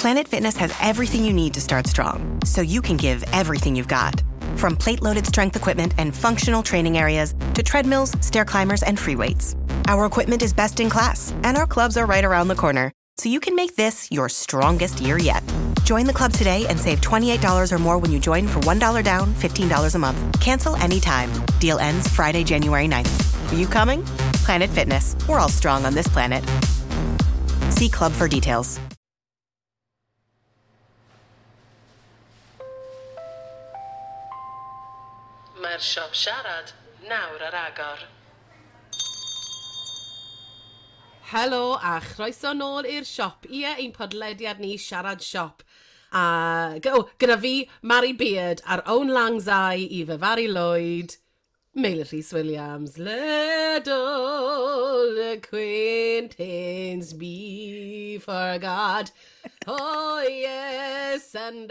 Planet Fitness has everything you need to start strong, so you can give everything you've got. From plate-loaded strength equipment and functional training areas to treadmills, stair climbers, and free weights. Our equipment is best in class, and our clubs are right around the corner, so you can make this your strongest year yet. Join the club today and save $28 or more when you join for $1 down, $15 a month. Cancel anytime. Deal ends Friday, January 9th. Are you coming? Planet Fitness. We're all strong on this planet. See club for details. Mae'r siop siarad nawr ar agor. Helo a chroeso nôl i'r siop. Ie, ein podlediad ni siarad siop. Gyda fi, Mari Beard, a'r own lang zai I fy fari Lloyd, Meilir Rhys Williams. Let all acquaintance be forgot. Oh yes, and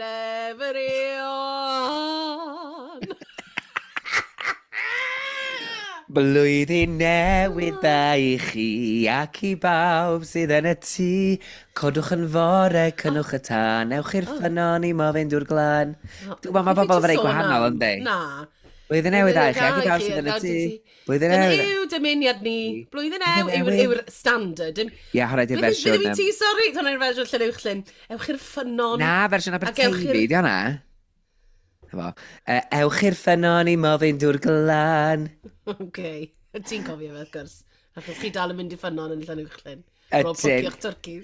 everyone. Blwyddyn newydd dda I chi ac I bawb sydd yn y tŷ. Codwch yn fore, cynnwch y tân, ewch i'r ffynon I mo fynd o'r glan. Dwi'n gwybod, mae bobl yn rhaid gwahanol yn di. Na. Blwyddyn newydd dda I chi ac I bawb sydd yn y tŷ. Blwyddyn newydd. Dyna yw dymuniad ni. Blwyddyn newydd yw'r standard. Ie, hwnna di'r fersiwn. Bydde fi ti, sori, hwnna'r fersiwn Llanuwchlyn. Ewch i'r ffynon. Na, fersiwn Aberteifi, di hwnna. Ewch i'r ffynon I mo fynd o'r glan. Oce, ti'n cofio fe, gwrs. Achos chi dal yn mynd I ffynon yn Llanuwchlyn. Ydyn. Ro pwcio'ch turkeys.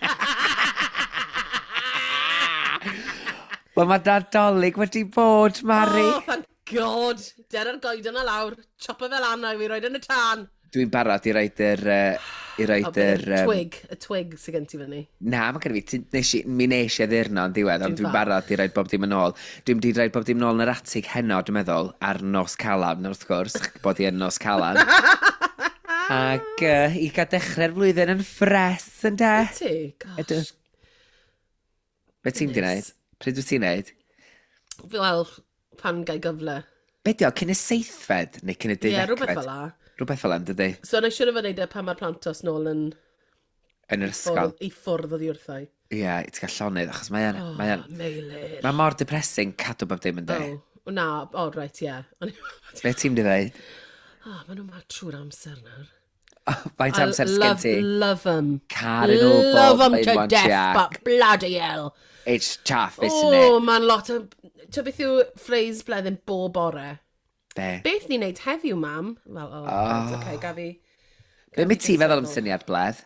Wel, mae Nadolig wedi bod, Mari. Oh, thank God. Der ar goed yna lawr. Chopa fel anna I fi roed yn y tân. Dwi'n barod I roed yr... Y twig sy'n gen ti fyny. Na, mae gen fi, mi nes I ddurno yn diwedd, ond dwi'n barod I roed bob dim yn ôl. Dwi'n di roed bob dim yn ôl yn yr atig heno, dwi'n meddwl, ar nos Calan, wrth gwrs, bod I yn nos Calan. Ac I gael dechrau'r flwyddyn yn ffres, yn de? Ti? Gosh. Be ti'n di wneud? Pryd wyt ti'n wneud? Wel, pan gai gyfle. Be di o, cyn y seithfed, neu cyn y deuddegfed? Ie, rhywbeth fel la. Rhywbeth fel yna, dydy? So, na siwr o fod wneud pan mae'r plantos nôl yn... Yn yr ysgol. I ffwrdd o ddiwrthau. Ie, ti'n cael llonydd, achos mae'n... Meilir. Mae mor depressing cadw bob dim yn de. Na, right, ie. Be ti'n di ddweud? Maen nhw'n ma trwy'r amser nawr. Faint amser sgen ti? Love them. Caru nhw Love bob them to death, but bloody hell. It's tough, isn't it? Oh, man, lot o... Ti'n beth yw phrase bleddyn bob bore? Be? Beth ni'n neud heddiw, mam? Wel, okay, gafi... Be mi ti feddwl am syniad bledd?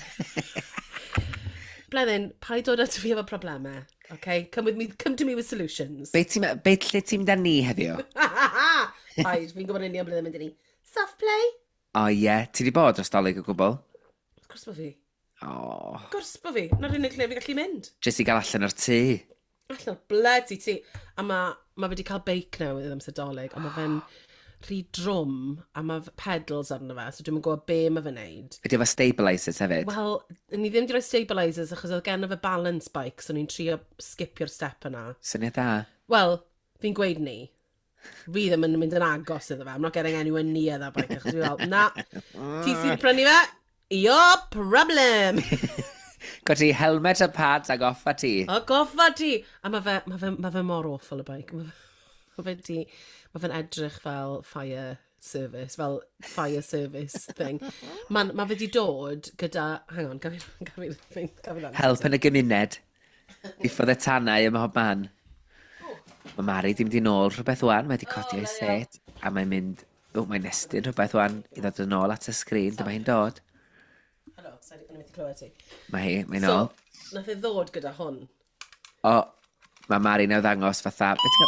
Bleddyn, pa I dod at fi efo problemau, okay? Come to me with solutions. Be lle ti'n mynd â ni heddiw? Paid, fi'n gwybod union bleddyn mynd i ni. Soft play? O ie, ti di bod dros dolyg o gwbl? Gwrs bo fi. O. Gwrs bo fi. Na'r unig lle fi gallu mynd. Jyst I gael allan o'r tŷ. Allan bled I ti. A ma wedi cael beic newydd amser dolyg, a ma fe'n rhy drwm, a ma pedals arno fe, so dwi'n gwybod be ma fe'n neud. Ydy efo stabilisers hefyd? Wel, ni ddim wedi rhoi stabilisers, achos oedd gen fe balance bike, so ni'n trio skipio'r step yna. Syniad da. Wel, fi'n gweud ni. Fi ddim yn mynd yn agos iddo fe. I'm not getting anywhere near that bike, achos fi fel, na, ti sy'n prynu fe? Your problem! Got ti helmet a pads ag offa ti. O, goffa ti! A ma fe mor awful y bike. Ma fe'n edrych fel fire service thing. Ma fe di dod gyda... Hang on, gaf i'n Help yn y gymuned. I ffod y tannau ym mhob man. Mae Mari di mynd I nôl rhywbeth wan, mae di codi o'i set, a mae'n mynd... mae'n nestyn rhywbeth wan I ddod yn ôl at y sgrin, dyma hi'n dod. Helo, sori, o'n i'n mynd I clywed ti. Mae'n ôl. So, nath e ddod gyda hwn. O, mae Mari newydd ddangos fatha...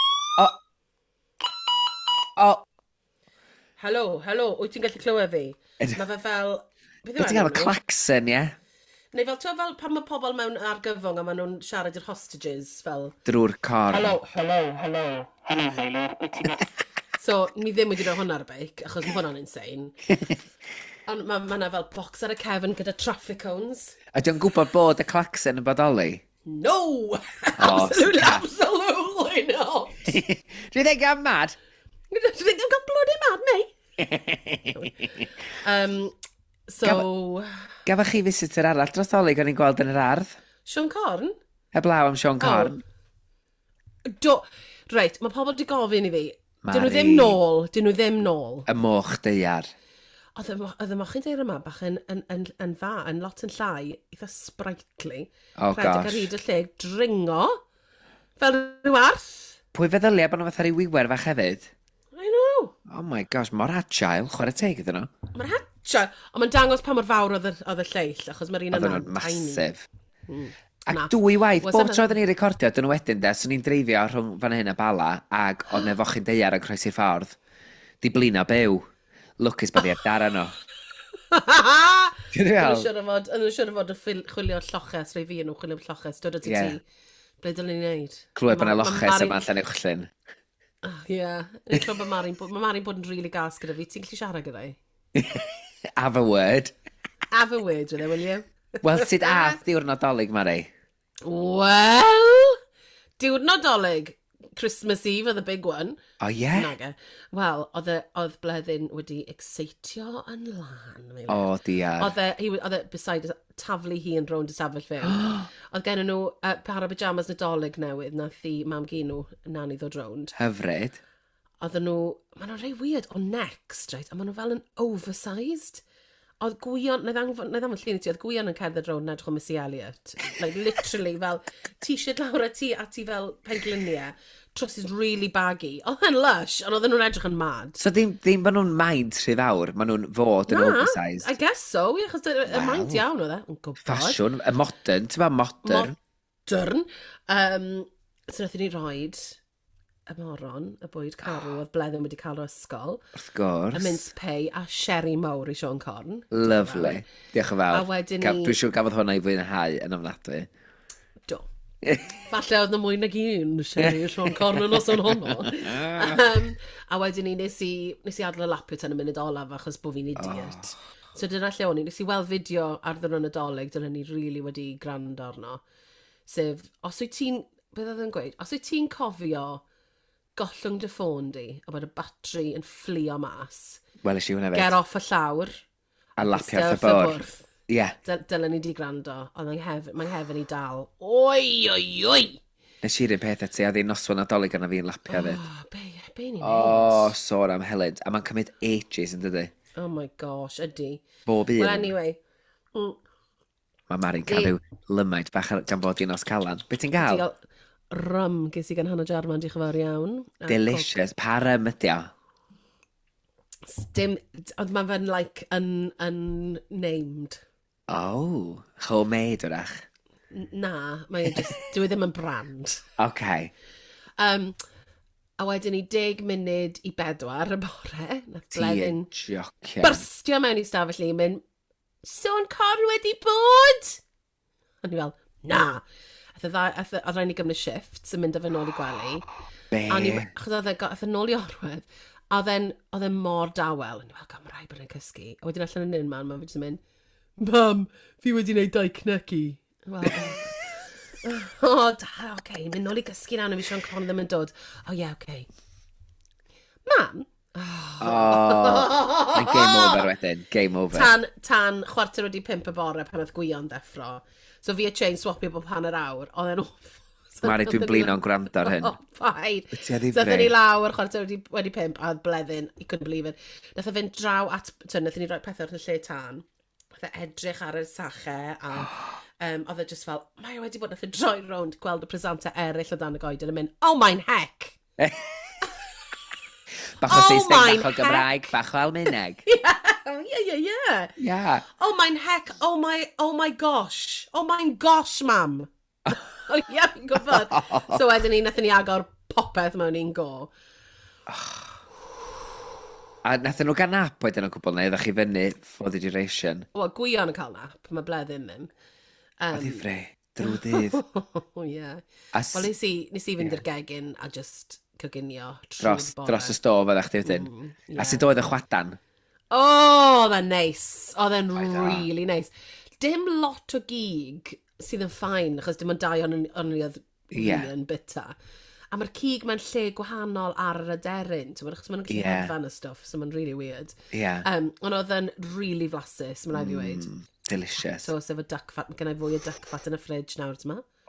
Helo, wyt ti'n gallu clywed fi? Mae fe fel... Be ti'n gael y claxon, ie? Neu fel, ti'n fel pan mae pobl mewn argyfwng a maen nhw'n siarad i'r hostages, fel... Drwy'r cor. Helo. So, ni ddim wedi rhoi hwnna ar y beic, achos mae hwnna'n insane. Ond mae yna fel box ar y cefn gyda traffic cones. A dwi'n gwybod bod y claxon yn bodoli? No! Absolutely not! Dwi'n dweud gan mad? Dwi'n gael bloody mad, mate! So... Gafo chi visitor arall dros olig o'n i'n gweld yn yr ardd? Sean Corn? Heblaw am Sean Corn. Reit, mae pobl wedi gofyn i fi. Mari. Dyn nhw ddim nôl. Y moch deiar. Oedd y mochyn deir yma bach yn lot yn llai, eitha sprightly. Oh, Rhaid gosh. ar hyd y lle dringo, fel rhyw arth. Pwy feddylia bod nhw fatha rhyw wiwer fach hefyd? I know. Oh my gosh, mor agile, chwarae teg iddyn nhw. Mae'n hatcha. Ond mae'n dangos pa mor fawr oedd y lleill, achos mae'r un Oedden yna'n nhw'n tiny. masif. Na. Ac dwy waith, Was bob yna- tro oedden ni'n recordio, dyn nhw wedyn de, so ni'n dreifio rhwng fan hyn a bala, ac oedd na fochyn deiar yn croesi'r ffordd. Di blin o byw. Lwcus bod i ar dara nhw. Dwi'n Oedden nhw'n siŵr o fod yn chwilio lloches, rei fi yn nhw chwilio lloches, dod o ti Ie. ti. Ble dylwn ni'n neud? Clywed bod yna loches yma allan uwchlyn. Ie. Ni'n clywed mae Mari'n bod yn rili gas gyda fi. Ti'n gallu siarad gyda i? Have a word. Have a word with it, will you? Wel, sut ath diwrnodolig, Mari? Wel, diwrnodolig. Christmas Eve oedd y big one. O, ie? Nage. Wel, oedd Bleddyn wedi exeitio yn lan. O, diar. Oedd e beside taflu hi yn rownd y safell fe. Oedd gen nhw para pyjamas nadolig newydd nath i mam gi nhw nan i ddod rownd. Hyfryd. Oedd nhw, maen nhw'n rei weird o next, right? A maen nhw fel yn oversized. Oedd gwion, na i ddangfod llun i ti, oedd gwion yn cerdded rownd edrych o Missy Elliott. Like, literally, fel t-shirt lawr a ti fel pengliniau. Trowsus really baggy. Oedd yn lush, ond oedd nhw'n edrych yn mad. So ddim bod nhw'n maint rhy fawr, maen nhw'n fod yn oversized. I guess so, ie, achos y maint iawn oedd e. Yn gwybod. Ffasiwn, y modern, ti'n ba modern? Modern. So nath ni roed y moron, y bwyd carw, oedd Bleddyn wedi cael o'r ysgol. Wrth gwrs. Y mince pay a sherry mawr i Sean Corn. Lovely. Diolch yn fawr. A wedyn ni- Dwi'n siŵr gafodd hwnna i fwynhau yn ofnadwy. Do. Falle oedd na mwy nag un sherry i Sean Corn yn os o'n honno. A wedyn ni nes i adl y lapio tan y munud olaf achos bod fi'n idiot. So dyna lle o'n i, nes i weld fideo ar ddyn Nadolig, dyna ni really wedi gwrando arno. Sef, os wyt ti'n, beth oedd yn gweud, os wyt ti'n cofio gollwng dy ffôn di, a bod y batri yn fflio mas, Wel, ys i hwnna ger fed. off y llawr, A lapio ystafell wrth y bwrdd. bwrdd. Ie. Dylen ni di gwrando, ond mae'n hefyd i dal. Oi, oi, oi! Nes i'r un peth eto, a ddi noswan Nadolig arna fi'n lapio fed. Be ni'n O, sôn am helyd. A mae'n cymryd ages yn dydy. Oh my gosh, ydy. Bob un. Well, anyway. Mae Mari'n cadw lymaid bach gan bod i'n os calan. Be ti'n gael? Rum ges i gan Hannah Jarman, diolch yn fawr iawn. A Delicious. Pa rym ydi o? Ond mae fe'n like unnamed. Oh, homemade wrach. Na, mae'n just, dwi ddim yn brand. OK. A wedyn ni 10 munud i 4 y bore. Nath Ti Bleddyn yn jocian. byrstio mewn i stafell ni, mynd, Sean Corn wedi bod? A ni fel, na. Oedd rhaid ni gymryd shifts yn mynd â fe nôl i gwely. Be? Achos oedd e nôl i orwedd. A oedd e mor dawel. A ni fel, Gymraeg bod e'n cysgu. A wedyn allan yn un man, mae'n wedi mynd, Mam, fi wedi gwneud dau cnygu. Wel, oce, mynd nôl i gysgu na, fi Sean Corn ddim yn dod. O ie, oce. Mam, Mae'n game over wedyn. Game over. tan 4:45 y bore pan oedd Gwion ddeffro. So fi a chain swapio bob hanner awr. Oedd e'n off. Mari, dwi'n blin o'n gwrando ar hyn. Oh, fine. Wyt ti a ddifrei? So ddyn ni lawr, 4:45, a oedd Bleddyn, I couldn't believe it. Nath o fynd draw at, nath ni roi pethau wrth y lle tân. Nath o edrych ar y sache, a oedd e just fel, mae wedi bod nath o droi rownd, gweld y presenter eraill o dan y goeden, yn mynd, oh my'n heck! Bach o Oh Saesneg, my bach o Gymraeg, bach o Almaeneg. Yeah. Yeah. Oh my'n heck, oh my gosh. Oh my'n gosh, mam. Oh yeah, fi'n gwybod. So wedyn ni, nath ni agor popeth mewn i'n go. A nathon nhw gan nap wedyn o'n cwbl, neu ddech chi fyny for the duration. Wel, Gwion yn cael nap, mae Bleddyn ddim. O ddifrei, drwy dydd. Oh yeah. As- Wel, nes i fynd i'r gegin a just coginio Dros y stof oeddech chi wedyn. A sut oedd y chwadan? Oh, oedd e'n neis. Oedd e'n really neis. Dim lot o gig sydd yn ffain, achos dim ond 2 ond oedd yn bita. A mae'r cig mewn lle gwahanol ar yr aderyn, achos maen nhw'n gallu hedfan y stwff, so mae'n really weird. Ond oedd e'n really flasus, mae'n rhaid i weid. Delicious. So, sef y duck fat, gen i fwy o duck fat yn y ffridge nawr, tyma.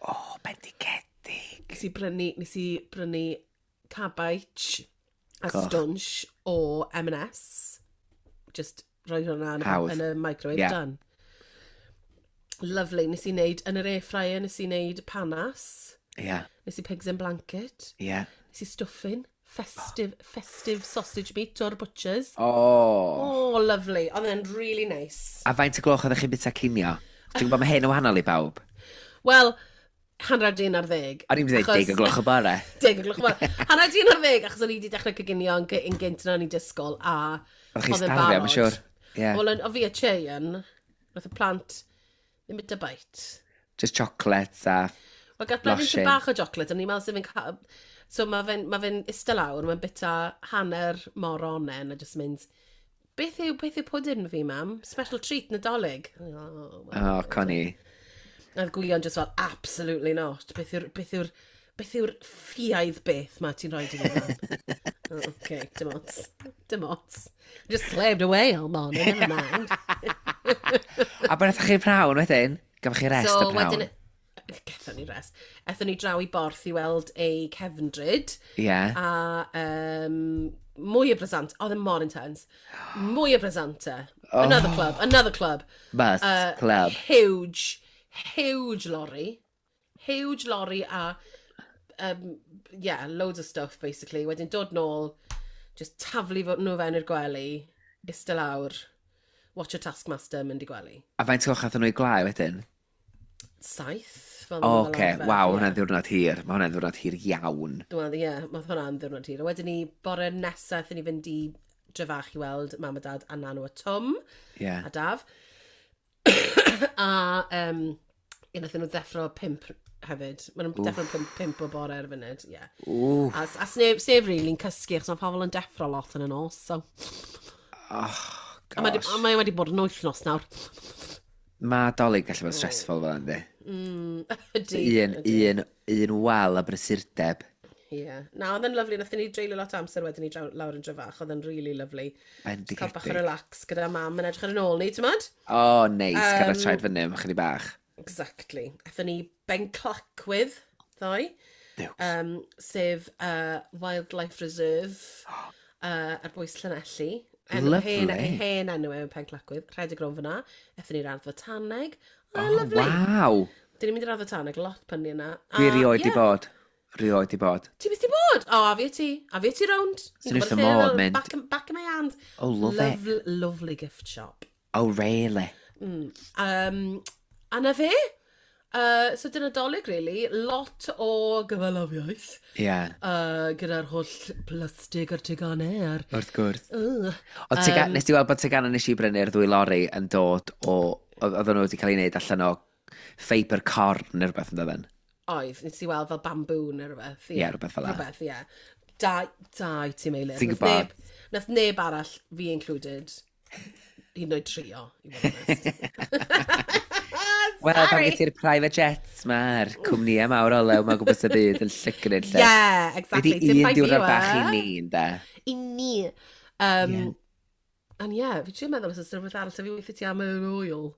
bendigedig. Nes i brynu cabbage a stwnsh o M&S. Just rhoi hwnna yn y microwave, done. Lovely. Nes i wneud yn yr air fryer, nes i wneud panas. Nes i pigs in blanket. Nes i stwffin. Festive sausage meat o'r butchers. Oh, lovely. Oedd e'n really nice. A faint y gloch oeddech chi'n bita cinio? Ti'n gwybod mae hyn o wahanol i bawb? Wel, 110. O'n i'n dweud 10 o gloch o bore. 10 o gloch o bore. 110, achos o'n i wedi dechrau cyginio yn gynt yna ni disgol, a oedd chi'n starfio, mae'n siwr. Wel, o fi a Cheyan, roedd y plant ddim bita bait. Just chocolates a Wel, gath blwyddyn sy'n bach o chocolate, o'n i'n meddwl sy'n fi'n cael... So mae fe'n ista lawr, mae'n bita hanner mor onen, a just mynd, beth yw pwdyn fi, mam? Special treat Nadolig. Connie. A Gwion just fel, absolutely not. Beth yw'r ffiaidd beth mae ti'n rhoi i fi? OK, dim ots. Just slaved away all morning, never mind. A bydd chi'n prawn wedyn? Gafon chi rest o prawn? Gethon ni rest. Ethon ni draw i borth i weld ei cefndryd. A mwy o bresant. Oedd yn mor intense. Mwy o bresanta. Another club. Bus club. Huge lorry. Huge lorry a loads of stuff basically. Wedyn dod nôl, just taflu nhw fewn i'r gwely, ista lawr, watch a Taskmaster mynd i gwely. A faint o'ch athyn nhw i glau wedyn? 7. Oce, waw, hwnna'n ddiwrnod hir. Mae hwnna'n ddiwrnod hir iawn. Wel, ie, mae hwnna'n ddiwrnod hir. A wedyn ni, bore nesaf, ni fynd i drefach i weld mam a dad a nanw a Tom. A Daf. A nathyn nhw ddeffro 5 hefyd. Maen nhw'n deffro 5 o bore ar y funud, ie. A sef rili'n cysgu, achos mae pobl yn deffro lot yn y nos, so... A mae wedi bod yn wythnos nawr. Mae dolyg gallu bod stressful fel ynddi. Un wal a brysurdeb. Ie. Na, oedd yn lyflu. Nathon ni dreulio lot o amser wedyn ni lawr yn drefach. Oedd yn really lyflu. Bendigedig. Cael bach o relax gyda mam yn edrych ar yn ôl ni, ti'n modd? Neis. Gyda traed fyny, mae chydig bach. Exactly. Athon ni Benclacwydd, ddoi. Sef Wildlife Reserve ar bwys Llanelli. Lyfli. Hen enw yn Penclacwydd, rhedeg rownd fyna. Ethon ni radd Fotaneg. Lyfli. Waw. Dyn ni'n mynd i radd Fotaneg, lot pynnu yna. Dwi rioed i bod. Ti beth i bod? A fi a ti rownd. Sy'n wrth y modd mynd. Back of my hand. Love it. Lovely gift shop. Really? A na fe? So dyna dolyg, really. Lot o gyfalafiaeth. Gyda'r holl plastig a'r teganau. Wrth gwrs. Nes ti weld bod tegana nes i brynu'r 2 lori yn dod o... Oedden nhw wedi cael ei wneud allan o fiber corn neu rhywbeth yn dod. Oedd, nes i weld fel bamboo neu rhywbeth. Rhywbeth fel la. Da ti meilydd. Ti'n gwybod? Nath neb arall fi included. Hyd oed trio, i fod yn ymwneud. Wel, pan gyda'r private jets mae'r cwmnïau mawr o lew, mae'n gwybod sy'n byd yn llygrid lle. Exactly. Ydy un diwrnod bach i ni, ynda? I ni. Fi ti'n meddwl os ydych rhywbeth arall, fi weithio ti am yr oil.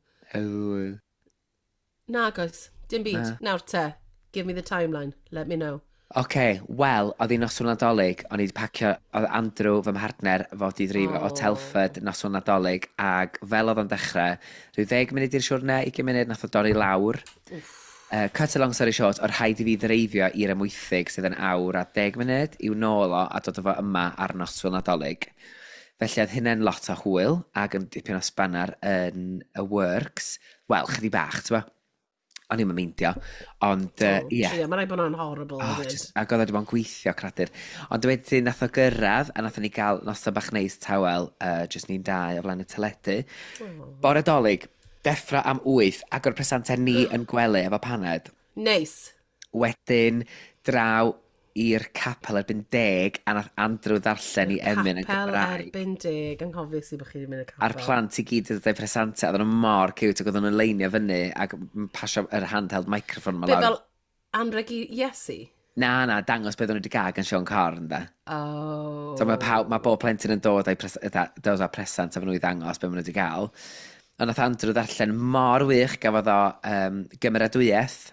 Na, goes. Dim byd. Nawr te. Give me the timeline. Let me know. Wel, oedd hi'n noswyl Nadolig, o'n i wedi pacio, oedd Andrew, fy mhartner, fod i ddrifo o Telford, noswyl Nadolig, ac fel oedd o'n dechrau, rhyw 10 munud i'r siwrne, 20 munud nath o dorri lawr. Cut along story short, o'r rhaid i fi ddreifio i'r ymwythig sydd yn awr a 10 munud i'w nôl o a dod o fo yma ar noswyl Nadolig. Felly oedd hynny'n lot o hwyl, ac yn dipyn o spanner yn y works. Wel, chydig bach, ti'n ba? O'n i'n meindio, ond ie. Mae rai bod nhw'n horrible. Ac oedd wedi bod yn gweithio cradur. Ond wedyn nath o gyrraedd, a nath ni gael noson bach neis tawel, jyst ni'n dau o flaen y teledu. Bore dolyg, deffro am 8, ac o'r presantau ni yn gwely efo paned. Neis. Wedyn draw i'r capel erbyn 10, a nath Andrew ddarllen i Emyn yn Gymraeg. Capel erbyn 10, anghofus i bod chi'n mynd y capel. A'r plant i gyd wedi dweud presantau, oedden nhw mor cute, ac oedden nhw'n leinio fyny, ac pasio yr handheld microphone ma lawr. Be fel anreg i Iesu? Na, dangos beth o'n nhw wedi gag yn Sean Corn, da. So mae bob plentyn yn dod â presant a fy nhw i ddangos beth maen nhw wedi gael. Ond nath Andrew ddarllen mor wych gafodd o gymeradwyaeth.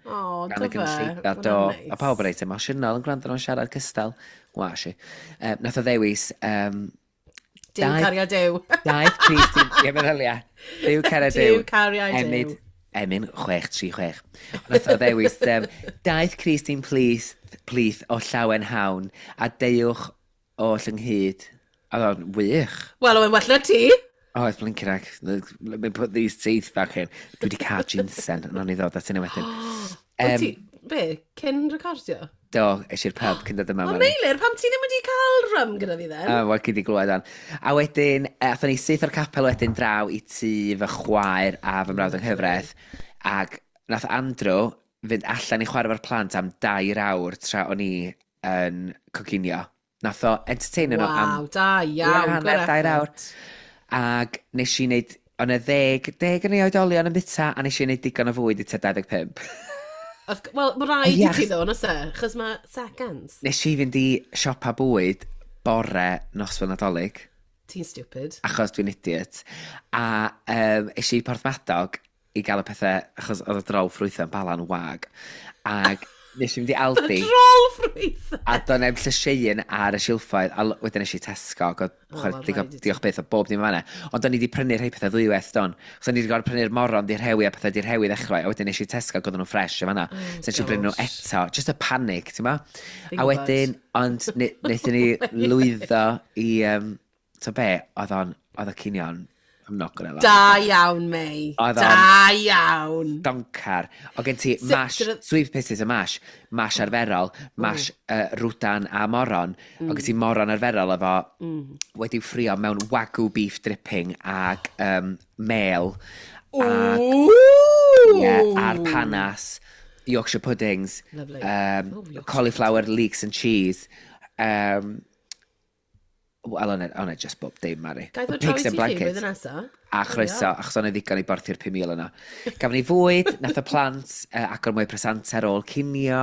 O, Gan y gynulleidfa, do. A pawb reit emosiynol yn gwrando nhw'n siarad cystal. Washi. Nath o ddewis... Dyw cario dyw. Daeth Christine... Ie, meddylia. Dyw cario dyw. Dyw cario dyw. Emyn 636. Nath o ddewis... Daeth Christine Pleath o Llawen Hawn a deuwch o Lynghyd. A ddo'n wych. Wel, o'n well na ti. Oh, it's blinking ag. Let me put these teeth back in. Dwi wedi cael ginseng, yn o'n i ddod at yna wedyn. Be, cyn recordio? Do, eisiau'r pub cyn dod yma. O, Meilir, pam ti ddim wedi cael rym gyda fi then? Wel, gyd i glywed an. A wedyn, athyn ni syth o'r capel wedyn draw i tŷ fy chwaer a fy mrawd yng Nghyfraith. Ac nath Andrew fynd allan i chwarae fo'r plant am 2 awr tra o'n i yn coginio. Nath o entertain nhw am... Waw, da iawn, good 2 awr. effort. Ac nes i wneud, o'n e 10 yn ei oedolion yn bita, a nes i wneud digon o fwyd i ta 25. Wel, mae rhaid i ti ddod, nes e, chos mae seconds. Nes i fynd i siopa bwyd bore noswyl Nadolig. Ti'n stupid. Achos dwi'n idiot. A es i Porthmadog i gael y pethau, achos oedd y drol ffrwythau yn balan wag. Ac nes i fynd i Aldi. Y drol ffrwythau! A do'n e'n llyseien ar y silffoedd, a wedyn nes i Tesco, diolch beth o bob dim yma. Ond do'n i wedi prynu rhai pethau ddwywaith don. Chos o'n i wedi gorfod prynu'r moron di'r hewi a pethau di'r hewi ddechrau, a wedyn nes i Tesco godden nhw'n ffres yma na. So nes i brynu nhw eto, just a panic, ti'n ma? A wedyn, ond wnaethon ni lwyddo i, to be, oedd o cinion. I'm not gonna lie. Da iawn, May. Da iawn. Doncar. O gen ti mash, sweet potatoes a mash arferol, mash rwdan a moron. O gen ti moron arferol efo wedi'w ffrio mewn wagyu beef dripping ag mel. A'r panas, Yorkshire puddings, cauliflower leeks and cheese. Wel, o'n e just bob dim, Mari. Gaeth o troi ti chi blwyddyn nesa? A chroeso, achos o'n e ddigon i borthi'r 5,000 yna. Gafon ni fwyd, nath o plant, agor mwy presant ar ôl cinio.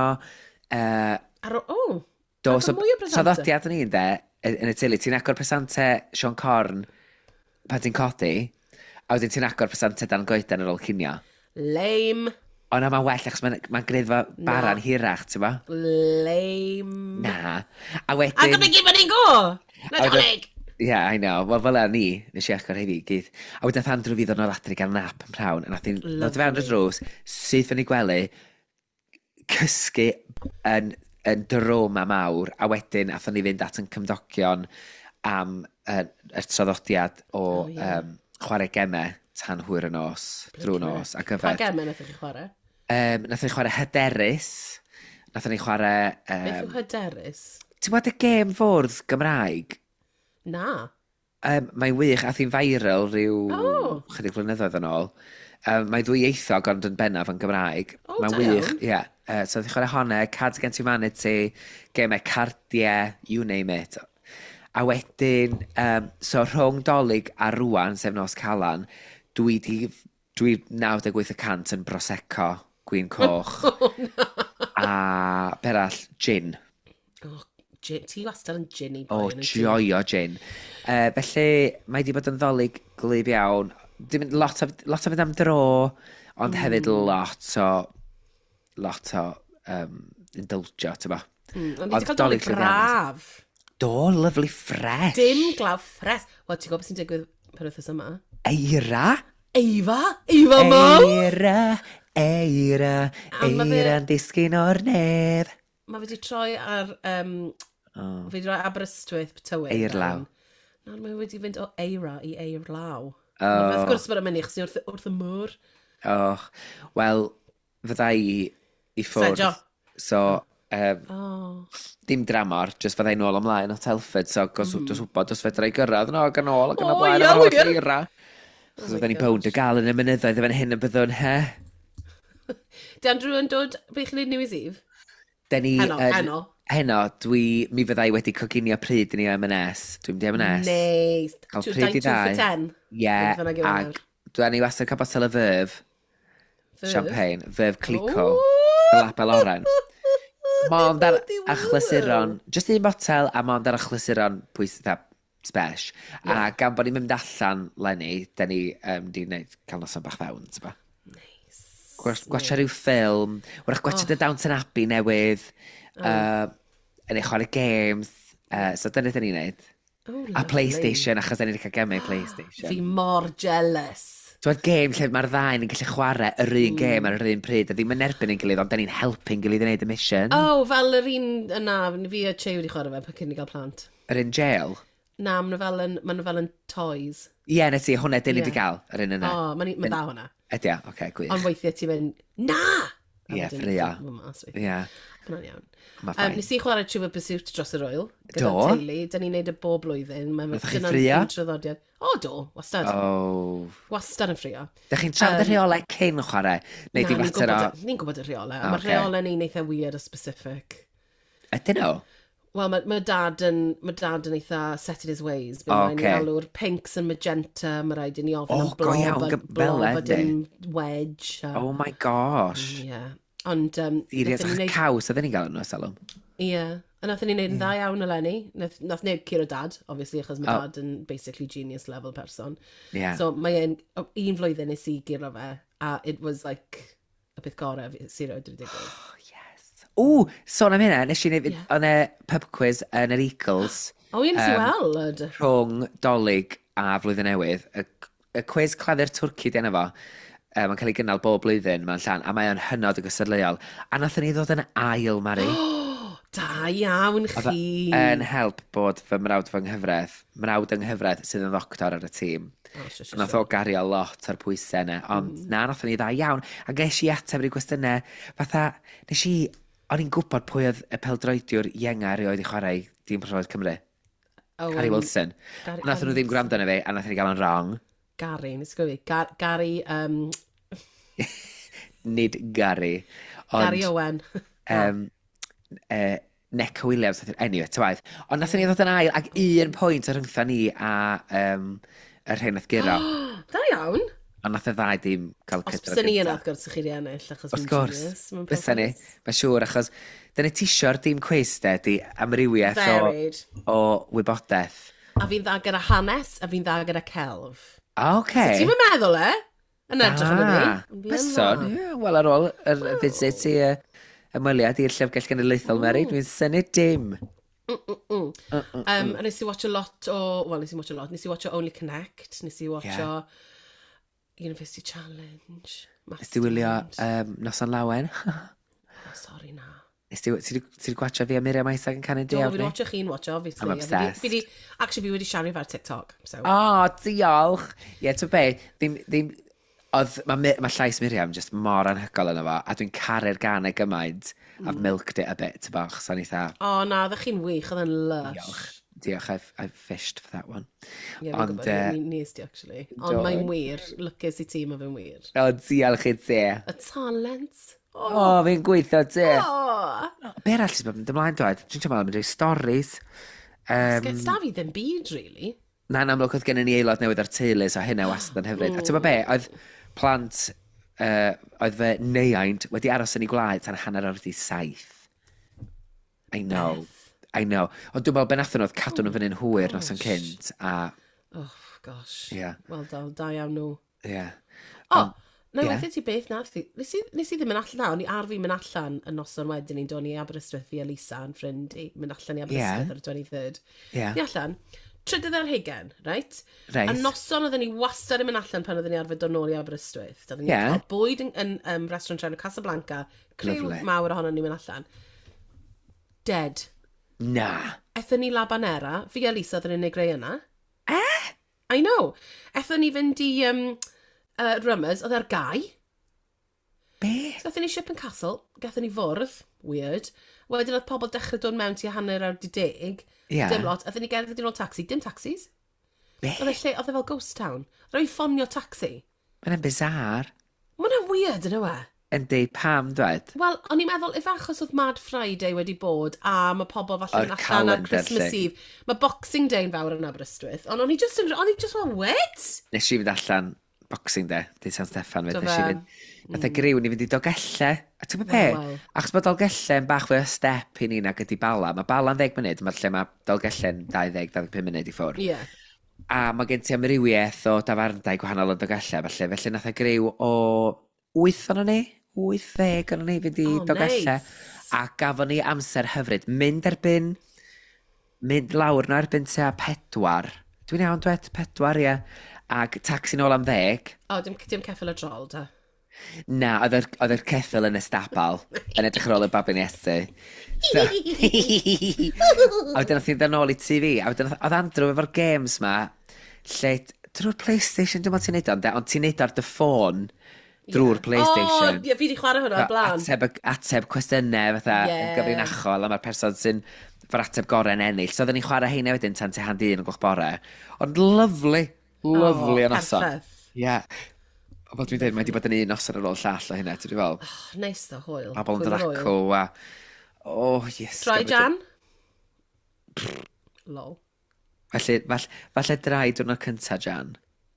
Do, so traddodiad yn un de, yn y tili, ti'n agor presantau Sean Corn pan ti'n codi, a wedyn ti'n agor presantau Dan Goeden ar ôl cinio. Lame. O na, mae'n well, achos mae'n greddfa bara'n hirach, ti'n ba? Lame. Na. A wedyn... Ac o'n i gyd yn go! Nadolig! Yeah, I know. Wel, fel ni, nes i agor heddi gyd. A wedyn Andrew fi ddod o'r adre gan nap yn prawn, a nath i'n ddod fewn y drws, syth yn ei gwely, cysgu yn drwm a mawr, a wedyn athon ni fynd at yn cymdogion am y traddodiad o chwarae gemau tan hwyr y nos, drwy nos, a gyfer. Pa gemau nath chi chwarae? Nath ni chwarae hyderus, nath ni chwarae... Beth yw hyderus? Ti'n bod y gêm fwrdd Gymraeg? Na. Mae'n wych, a thi'n viral rhyw chydig blynyddoedd yn ôl. Mae'n ddwyieithog ond yn bennaf yn Gymraeg. Mae'n wych, ie. So ddech chwarae honna, Cards Against Humanity, gemau cardiau, you name it. A wedyn, so rhwng Dolig a rwan, sef Nos Calan, dwi 98% yn Prosecco, gwyn coch. A berall, gin. Ti wastad yn ginny O, boy. joio gin. Felly, mae di bod yn ddolig glyb iawn. Lot o fynd am dro, ond hefyd lot o indulgio, ti'n ba? Ond ni wedi cael dolig braf. Do, lyflu ffres. Dim glaw ffres. Wel, ti'n gwybod beth sy'n digwydd per wythnos yma? Eira? Eifa mawr! Eira'n disgyn o'r nef. Mae wedi troi ar... Fe wedi rhoi Aberystwyth tywydd. Eirlaw. Nawr mae wedi fynd o eira i eirlaw. Wrth gwrs bod yn mynd i chdi wrth y môr. Wel, fydda i ffwrdd. Sejo. So, dim dramor, just fydda i nôl ymlaen o Telford, so dos wybod, os fedra i gyrraedd, no, gan ôl, ac yn o blaen o'r holl eira. Chos fydda ni bound o gael yn y mynyddoedd efo'n hyn y byddwn, he? Di Andrew yn dod, beth chi'n neud New Year's Eve? Heno, mi fyddai wedi coginio pryd ni o M&S. Dwi'n mynd i M&S. Neis. Cael pryd i ddau. 2 for 10? Ie, ac dwi'n ni wastad cael botel o fyrf. Champagne, fyrf clico. Y label oren. Mond ar achlysuron. Just un botel a mond ar achlysuron pwysau spesh. A gan bod ni'n mynd allan lenni, da ni di cael noson bach fewn, ti'n ba? Gwatcha rhyw ffilm, wrach gwatcha dy Downton Abbey newydd, yn eich chwarae games, so dyna dyn ni'n neud. A PlayStation, achos dyn ni'n cael gemau PlayStation. Fi mor jealous. Dwi'n game lle mae'r ddau yn gallu chwarae yr un game ar yr un pryd, a ddim yn erbyn ein gilydd, ond dyn ni'n helpu'n gilydd yn neud y mission. Fel yr un yna, fi a Che wedi chwarae fe pan cyn i gael plant. Yr un jail? Na, maen nhw fel yn toys. Ie, na ti, hwnna dyn ni wedi gael, yr un yna. Mae dda hwnna. Ydy, oce, gwych. Ond weithiau ti'n mynd, na! Ie, ffria. Ie. Hwna'n iawn. Nes i chwarae Trivial Pursuit dros yr oil. Do? Teulu. Dyn ni'n neud y bob blwyddyn. Ydych chi'n ffria? Do, wastad. Wastad yn ffria. Dych chi'n trafod y rheolau cyn chwarae? Neu di fater o... Ni'n gwybod y rheolau. Mae'r rheolau ni'n eitha weird a specific. Ydyn nhw? Wel, mae dad yn eitha set in his ways. Mae'n galw'r pinks and magenta, mae rhaid i ni ofyn am blob a dim wedge. Oh my gosh. Ie. Ond... Caws, ydyn ni'n gael nhw, Salwm? Ie. A nath ni'n neud yn dda iawn eleni. Nath neud Ciro dad, obviously, achos mae dad yn basically genius level person. Yeah. So mae'n un flwyddyn nes i giro fe, a it was like a beth gorau sy'n rhaid i'r digwydd. Sôn am hynna, nes i wneud yn y pub quiz yn yr Eagles. Nes i weld. Rhwng Dolig a Flwyddyn Newydd. Y quiz claddu'r Twrci di yna fo. Mae'n cael ei gynnal bob blwyddyn mewn llan, a mae'n hynod y gystadleuol. A nathon ni ddod yn ail, Mari. Da iawn chi. Oedd yn help bod fy mrawd yng nghyfraith sydd yn ddoctor ar y tîm. Nath o gario lot o'r pwysau yna, ond nathon ni dda iawn. A ges i ateb i'r gwestiynau, fatha, o'n i'n gwybod pwy oedd y peldroediwr ienga erioed i chwarae Dîm Pêl-droed Cymru. Harry Wilson. Nathon nhw ddim gwrando na fi, a nathon ni gael yn wrong. Gary, nes i gwybod. Gary... Nid Gary. Gary Owen. Neco Williams. Anyway, tywaith. Ond nathon ni ddod yn ail, ac un pwynt o'r rhyngtha ni a yr rhain nath giro. Da iawn. Ond nath y ddau ddim cael cydro. Os bys ni yn gwrs ych chi'n ennill, achos wrth gwrs, bysa ni. Mae'n siŵr, achos dyna tisio'r dim cwis di amrywiaeth o wybodaeth. A fi'n dda gyda hanes, a fi'n dda gyda celf. Oce. So ti'n meddwl yn edrych yn fi? Byson, wel ar ôl yr visit i ymweliad i'r Llyfrgell Genedlaethol Mary, dwi'n syniad dim. Nes i watch a lot o... Wel, nes i watch o Only Connect, nes i watch o University Challenge. Nes ti wylio Noson Lawen? Sorry, na. Nes ti gwatcha fi a Miriam Isaac yn canu diawd? Do, fi'n watcha chi'n watcha, obviously. I'm obsessed. Fi wedi siarad ar TikTok. Diolch. Ie, to be, mae llais Miriam just mor anhygol yna fo, a dwi'n caru'r gan ei gymaint, I've milked it a bit, bach, sa'n eitha. Na, ddech chi'n wych, oedd yn lush. Diolch, I've fished for that one. Ie, fi'n gwybod, nes di, actually. Ond mae'n wir, lwcus i ti, mae fe'n wir. Diolch i ti. Y talent. Fi'n gweithio ti. Be arall sy'n bod yn dymlaen dweud? Dwi'n teimlo am yn rhoi stories. Sda fi ddim byd, really. Na'n amlwg oedd gen i aelod newydd ar teulu, so hynna wastad yn hyfryd. A ti'n be, oedd plant, oedd fe neuaint wedi aros yn ei gwlad tan hanner o'r 7. I know. Ond dwi'n meddwl ben athyn oedd cadw nhw fyny'n hwyr nos yn cynt. Oh, gosh. Yeah. Wel, da iawn nhw. Ie. Na, weithio ti beth na. Nes i ddim yn allan, o'n i ar fi mynd allan y noson wedyn ni'n dod i Aberystwyth fi a Lisa yn ffrind i mynd allan i Aberystwyth ar y 23rd. Ni allan. Trydydd ar hugen, reit? A noson oedden ni wastad yn mynd allan pan oedden ni arfer dod nôl i Aberystwyth. Oedden ni cael bwyd yn restaurant trefn o Casablanca. Criw mawr ohono ni mynd allan. Dead. Na. Ethon ni Labanera. Fi a Lisa oedden ni'n ei greu yna. I know. Ethon ni fynd i Rummers, oedd ar gau. Be? Ethon ni Shippen Castle, gathon ni fwrdd, weird. Wedyn oedd pobl dechrau dod mewn ti hanner awr 10. Dim lot. Ethon ni gerdded yn ôl taxi. Dim taxis. Be? Oedd e fel ghost town. Rwy'n ffonio taxi. Mae'n bizar. Mae'n weird yn yw e. Yndi, pam dweud? Wel, o'n i'n meddwl, if achos oedd Mad Friday wedi bod, a mae pobl falle yn allan ar Christmas Eve, mae Boxing Day yn fawr yn Aberystwyth, ond o'n i just fel, what? Nes i fynd allan Boxing Day, di San Steffan fyd, nes i fynd, nath e griw ni fynd i Dolgelle, a ti'n be? Achos mae Dolgelle yn bach fwy o step i ni nag ydi Bala, mae Bala'n 10 munud, mae lle mae Dolgelle'n 20-25 munud i ffwrdd. Ie. A mae gen ti amrywiaeth o dafarndau gwahanol yn Dolgelle, felly nath e griw o 8 o'n ni, 8-10 o'n ni fynd i Dolgellau. Nice. A gafon ni amser hyfryd. Mynd lawr na erbyn tua 4. Dwi'n iawn dwed, 4, ie. Ac taxi nôl am 10. O, dim ceffil y drol, da. Na, oedd yr ceffil yn ystabal, yn edrych ar ôl y babyn Iesu. So, a wedyn oedd hi'n dod nôl i TV, a wedyn oedd Andrew efo'r games ma, lle drwy'r PlayStation, dwi'n meddwl ti'n neud ond ti'n neud ar dy ffôn drwy'r PlayStation. O, fi di chwarae hwnna o blaen. Ateb cwestiynau fatha yn gyfrinachol, a mae'r person sy'n fawr ateb gore'n ennill. So oedden ni'n chwarae heina wedyn tan te hand un o gloch bore. Ond lyflu o noson. Perffaith. Ie. Fel dwi'n dweud, mae wedi bod yn un noson ar ôl llall o hynna, ti'n fel? Neis o, hwyl. Pobl yn dod acw, a... O, yes. Dry Jan? Lol. Falle drai diwrnod cynta, Jan.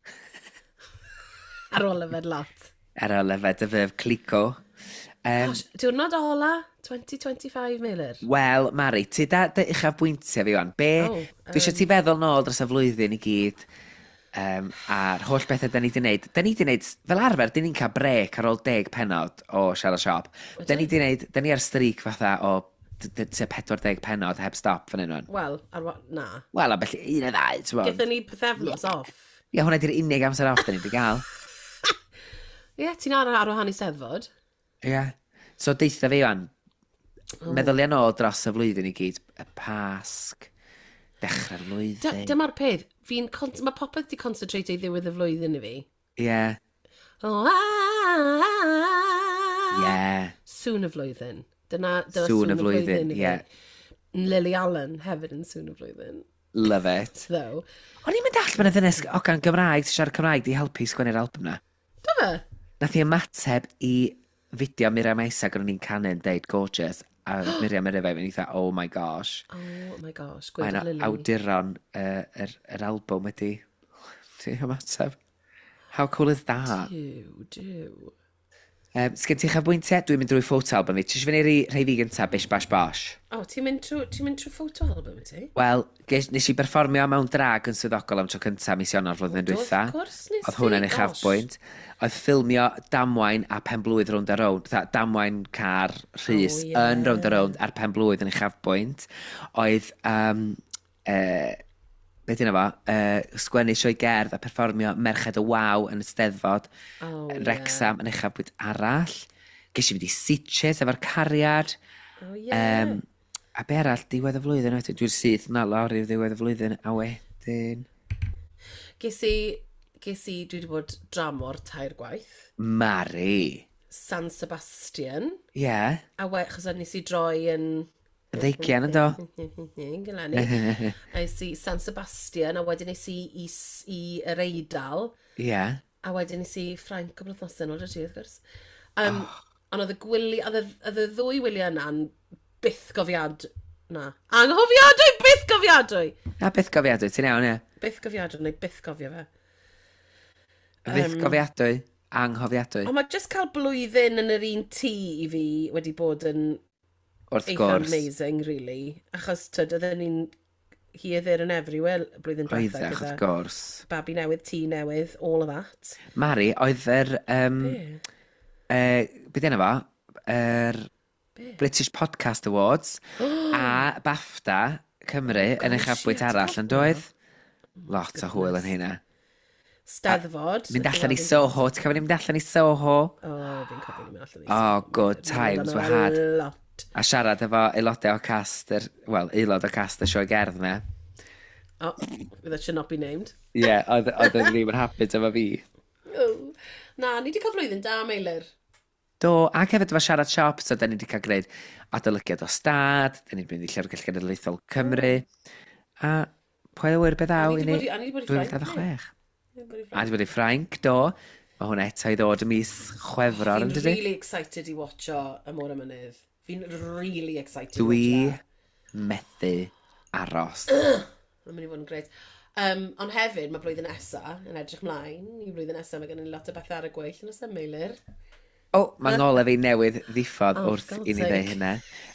Ar ôl yfed lot. Ar ôl yfed y fyf clico. Gosh, diwrnod ola, 2025 Meilir. Wel, Mari, ti da uchaf bwyntiau fi wan. Dwi eisiau ti feddwl nôl dros y flwyddyn i gyd, a'r holl bethau da ni wedi wneud. Da ni wedi wneud, fel arfer, da ni'n cael brec ar ôl 10 penod o Siarad Siop. Da ni ar strig fatha o 40 penod heb stop fan hyn. Wel, na. Wel, a belly 1 neu 2, ti'n bod. Gyda ni pethefnos off. Ie, hwnna di'r unig amser off da ni wedi gael. Ie, ti'n ar wahan i Steddfod. Ie. So, deitha fi wan, meddyliau nôl dros y flwyddyn i gyd, y Pasg, dechrau'r flwyddyn. Dyma'r peth, mae popeth di concentrate ei ddiwedd y flwyddyn i fi. Ie. Ie. Sŵn y flwyddyn. Dyna Sŵn y flwyddyn, ie. Lily Allen hefyd yn sŵn y flwyddyn. Love it. Though. O'n i'n mynd all bod y ddynes ogan Gymraeg, siarad Cymraeg, di helpu sgwennu'r album na. Do fe? Nath i ymateb i fideo Miriam Isaac o'n i'n canu'n deud gorgeous, a Miriam yr efo fi'n eitha, oh my gosh. Oh my gosh, gweud Mae'n Lily. awduron yr album wedi. Ti ymateb. How cool is that? Do. Sgen ti chafbwyntiau? Dwi'n mynd drwy photo album fi. Ti eisiau fynd rhai fi gyntaf, bish bash bosh? O, ti'n mynd trwy photo album ti? Wel, nes i berfformio mewn drag yn swyddogol am tro cyntaf mis Ionawr flwyddyn dwytha. Oedd hwnna'n ei chafbwynt. Oedd ffilmio damwain a penblwydd rownd a rownd. Damwain car rhys yn rownd a rownd a'r penblwydd yn ei chafbwynt. Oedd, beth yna fo, sgwennu sioe gerdd a perfformio Merched y Waw yn y Steddfod. Wrexham yn ei chafbwynt arall. Ges i fynd i Sitges efo'r cariad. A be arall, diwedd y flwyddyn wedyn. Dwi'n syth na lawr i'r diwedd y flwyddyn a wedyn. Ges i, dwi wedi bod dramor tair gwaith. Mari. San Sebastian. Ie. A chos nes i droi yn... Ddeigian yn do. Gylani. Nes i San Sebastian, a wedyn nes i yr Eidal. Ie. A wedyn nes i Ffrainc o blwyddyn ôl wrth gwrs. Ond oedd y ddwy wyliau yna'n byth gofiad... Na. Anghofiadwy, byth gofiadwy! Na, byth gofiadwy, ti'n iawn, ie? Byth gofiadwy, neu byth gofio fe. Byth gofiadwy, anghofiadwy. Ond mae jyst cael blwyddyn yn yr un tŷ i fi wedi bod yn... Wrth gwrs. Amazing, really. Achos, oedden ni'n here, there and everywhere blwyddyn diwethaf. Roeddech, wrth gwrs. Babi newydd, tŷ newydd, all of that. Mari, oedd yr... Beth yna fo? British Podcast Awards a BAFTA Cymru yn eich chafbwynt arall yn doedd. Lot o hwyl yn hynna. Steddfod. Mynd allan i Soho. Ti'n cofio ni mynd allan i Soho? Fi'n cofio ni mynd allan i Soho. Oh, good times we had. A siarad efo aelodau o cast, aelod o cast y sioe gerdd me. That should not be named. Ie, oedd ddim yn hapus efo fi. Na, ni wedi cael blwyddyn da, Meilir. Do, ac hefyd efo Siarad Siop, so da ni wedi cael gwneud adolygiad o stad, da ni wedi mynd i Llyfrgell Genedlaethol Cymru, a pwy wyr beth aw i ni? A ni wedi bod i Ffrainc. A ni wedi bod i Ffrainc, do. Mae hwnna eto i ddod y mis Chwefror, yn dydi? Fi'n really excited i watcho Y Môr y Mynydd. Fi'n really excited i watcho. Dwi methu aros. Mae'n mynd i fod yn greit. Ond hefyd, mae blwyddyn nesaf yn edrych mlaen. I blwyddyn nesaf, mae gen i lot o bethau ar y gweill yn y Meilir. Mae ngolau fi newydd ddiffodd wrth i ni ddeu hynna.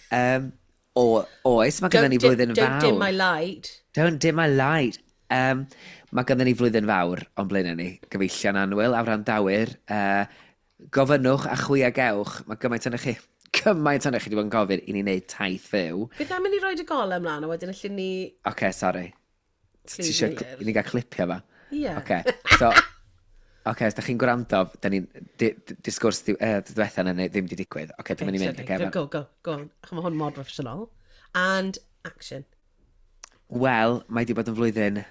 Oes, mae gyda ni flwyddyn fawr. Don't dim my light. Don't dim my light. Mae gyda ni flwyddyn fawr o'n blaen ni. Gyfeillion anwyl a wrandawyr. gofynnwch a chwia gewch. Mae gymaint o'n chi. Cymaint o'n chi wedi bod yn gofyn i ni wneud taith fyw. Beth am i ni roed y golau ymlaen, a wedyn allan ni... Oce, sori. Ti eisiau i ni gael clipio fa? Ie. Oce, so... Oce, os da chi'n gwrando, da ni'n... Disgwrs diwetha na ddim di digwydd. Oce, dyma ni'n mynd. Go on. Ach, mae hwn mod professional. And action. Wel, mae wedi bod yn flwyddyn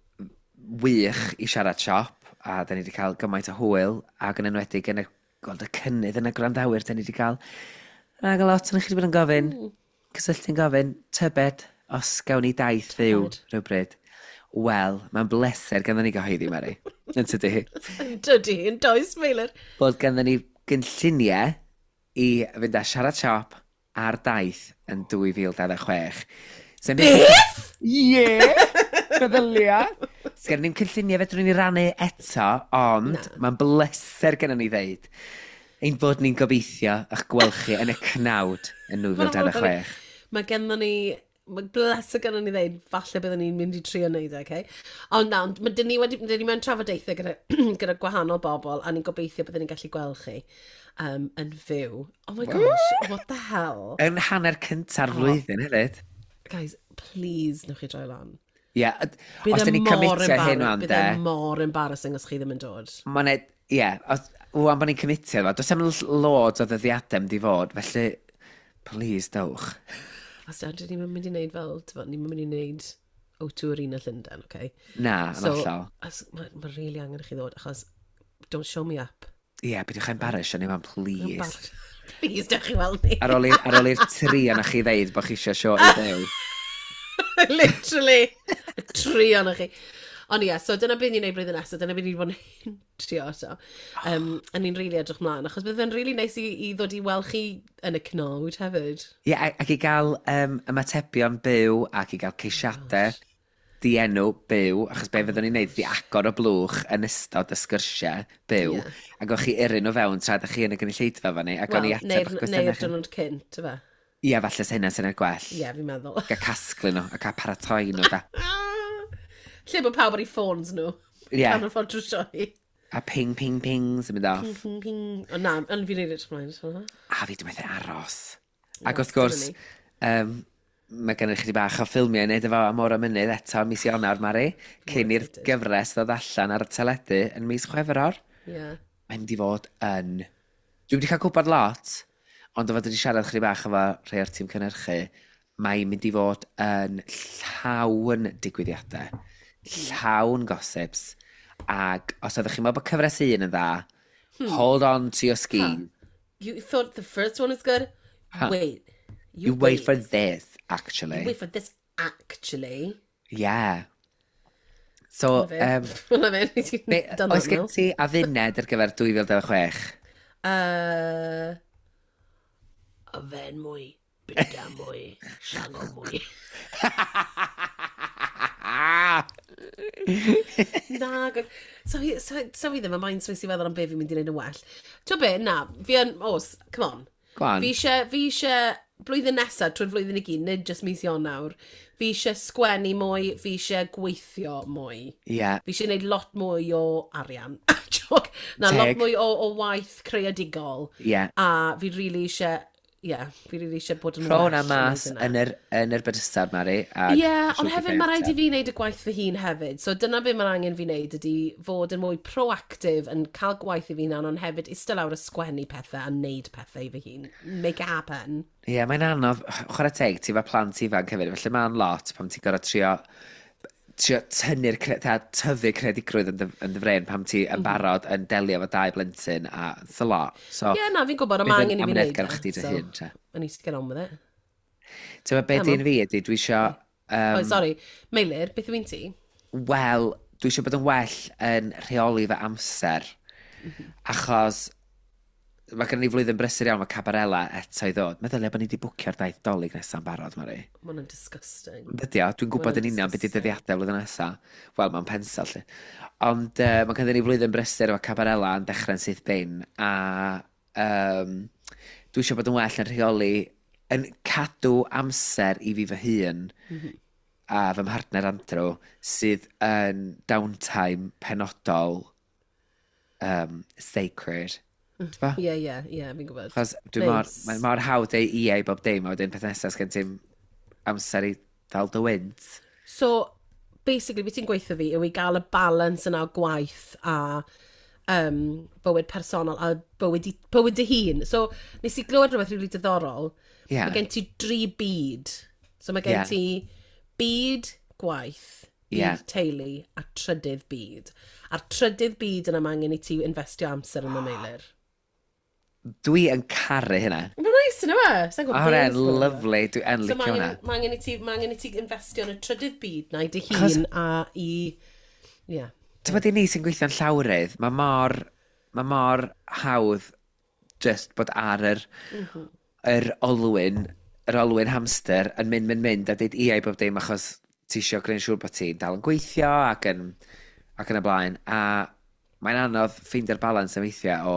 wych i siarad siop, a da ni wedi cael gymaint o hwyl, ac yn enwedig yn y gweld y cynnydd yn y gwrandawyr da ni wedi cael. Ac a lot o'n chi wedi bod yn gofyn, cysylltu'n gofyn, tybed os gawn ni daith fyw rhywbryd. Wel, mae'n bleser ganddo ni gyhoeddi, Mari. Yn tydi? Dydy, yn does, Meilir. Bod ganddo ni gynlluniau i fynd â siarad siop ar daith yn 2026. Beth? Ie! Meddylia! Sgan ni'n cynlluniau fedrwn ni rannu eto, ond mae'n bleser gennym ni ddeud. Ein bod ni'n gobeithio eich gwelchu yn y cnawd yn 2026. Mae gennym ni... Mae bleser gennym ni ddeud, falle byddwn ni'n mynd i trio wneud, okay? Ond na, dyn ni mewn trafodaethau gyda gwahanol bobl, a ni'n gobeithio byddwn ni'n gallu gweld chi yn fyw. Oh my gosh, what the hell? Yn hanner cynta'r flwyddyn hefyd. Guys, please, newch chi droi lan. Ie, os dyn ni'n commitio hyn o'n de. Bydd e mor embarrassing os chi ddim yn dod. Ie, wwan bod ni'n commitio efo, does am loads o ddyddiadau di fod, felly, please, dawch. Os dyn ni'n mynd i wneud fel, ni'n mynd i wneud O2 Arena Llundain, okay? Na, yn allal. Mae'n really angen i chi ddod, achos don't show me up. Ie, bydwch chi'n embarrass o'n ifan, please. Please, dewch chi weld ni. Ar ôl i'r tri yna chi ddeud bod chi eisiau sio i ddew. Literally. Y tri yna chi. Ond ie, so dyna beth ni'n neud blwyddyn nesaf, dyna beth ni'n bod yn trio eto. A ni'n rili edrych mlaen, achos bydd fe'n rili neis i ddod i weld chi yn y cnawd hefyd. Ie, ac i gael ymatebion byw, ac i gael ceisiadau dienw byw, achos be fyddwn ni'n neud di agor o blwch yn ystod y sgyrsiau byw, ac o'ch chi erin o fewn tra ydych chi yn y gynulleidfa fan ni, ac o'n i ateb o'ch gwestiynau chi. Neu'r dynod cynt, yma. Ie, falle sy'n hynny'n gwell. Ie, fi'n meddwl. Ga casglu nhw, a ca paratoi nhw, da. Lle bod pawb ar ei ffôns nhw. Ie. Pan o'n ffordd drwy sioe. A ping, ping, pings yn mynd off. Ping, ping, ping. O na, ond fi'n neud edrych mlaen. A fi dwi'n meddwl aros. Ac wrth gwrs, mae gennych chi bach o ffilmiau i wneud efo Amor o Mynydd eto mis Ionawr, Mari. Cyn i'r gyfres ddod allan ar y teledu yn mis Chwefror. Ie. Mae'n mynd i fod yn... Dwi wedi cael gwybod lot, ond o fod wedi siarad chdi bach efo rhai o'r tîm cynhyrchu, mae'n mynd i fod yn llawn digwyddiadau. Llawn gossips. Ac os ydych chi'n meddwl bod cyfres un yn dda, hold on to your ski. You thought the first one was good? Wait. You wait for this, actually. You wait for this, actually? Yeah. So, oes gen ti adduned ar gyfer 2026? Afen mwy, bita mwy, siango mwy. Na, so fi ddim yn mind swings i feddwl am be fi'n mynd i wneud yn well. Ti'n be, na, fi yn, come on. Go on. Fi eisiau blwyddyn nesaf trwy'r flwyddyn i gyd, nid just mis Ionawr. Fi eisiau sgwennu mwy, fi eisiau gweithio mwy. Ie. Fi eisiau gwneud lot mwy o arian. Na, lot mwy o waith creadigol. Ie. A fi rili eisiau... Ie, fi rili eisiau bod yn well. Rhôn a mas yn yr bydysad, Mari. Ie, ond hefyd mae rhaid i fi wneud y gwaith fy hun hefyd. So dyna beth mae'n angen fi wneud ydy fod yn mwy proactive, yn cael gwaith i fi na'n, ond hefyd eistedd lawr y sgwennu pethau a wneud pethau i fy hun. Make it happen. Ie, mae'n anodd. Chwarae teg, ti fa plant ifanc hefyd. Felly mae'n lot pam ti'n gorau trio tyfu credigrwydd yn dy fren pam ti yn barod yn delio efo 2 blentyn a it's a lot. Ie, na, fi'n gwybod, ond mae angen i fi wneud. Gan chdi dy hun, te. I need to get on with it. Ti'n be di'n fi ydy, dwi eisiau... sorry, Meilir, beth yw'n ti? Wel, dwi eisiau bod yn well yn rheoli fy amser. Achos mae gen i flwyddyn brysur iawn, mae Cabarella eto i ddod. Meddylia bod ni wedi bwcio'r daith dolyg nesaf yn barod, Mari. Mae'n disgusting. Dydy o, dwi'n gwybod yn union beth i dyddiadau flwyddyn nesaf. Wel, mae'n pensel, lle. Ond mae gen i flwyddyn brysur efo Cabarella yn dechrau'n syth bin. A dwi eisiau bod yn well yn rheoli, yn cadw amser i fi fy hun a fy mhartner Andrew sydd yn downtime penodol sacred. Ie, fi'n gwybod. Chos mae'n mor hawdd ei EA bob dim, a wedyn peth nesaf gen ti'n amser i ddal dy wynt. So, basically, beth ti'n gweithio fi yw i gael y balans yna o gwaith a bywyd personol a bywyd dy hun. So, nes i glywed rhywbeth rili diddorol. Yeah. Mae gen ti 3 byd. So, mae gen ti byd, gwaith, byd teulu a trydydd byd. A'r trydydd byd yna mae angen i ti investio amser yn y meilir. Dwi yn caru hynna. Mae'n neis yn yma. Hwna'n lyflu, dwi yn licio hwnna. Mae angen i ti investio yn y trydydd byd na i dy hun a i... Ie. Ti'n bod i ni sy'n gweithio'n llawrydd, mae mor hawdd just bod ar yr olwyn hamster yn mynd a dweud ei bob dim achos ti eisiau gwneud siŵr bod ti'n dal yn gweithio ac yn y blaen. A mae'n anodd ffeindio'r balans yn weithiau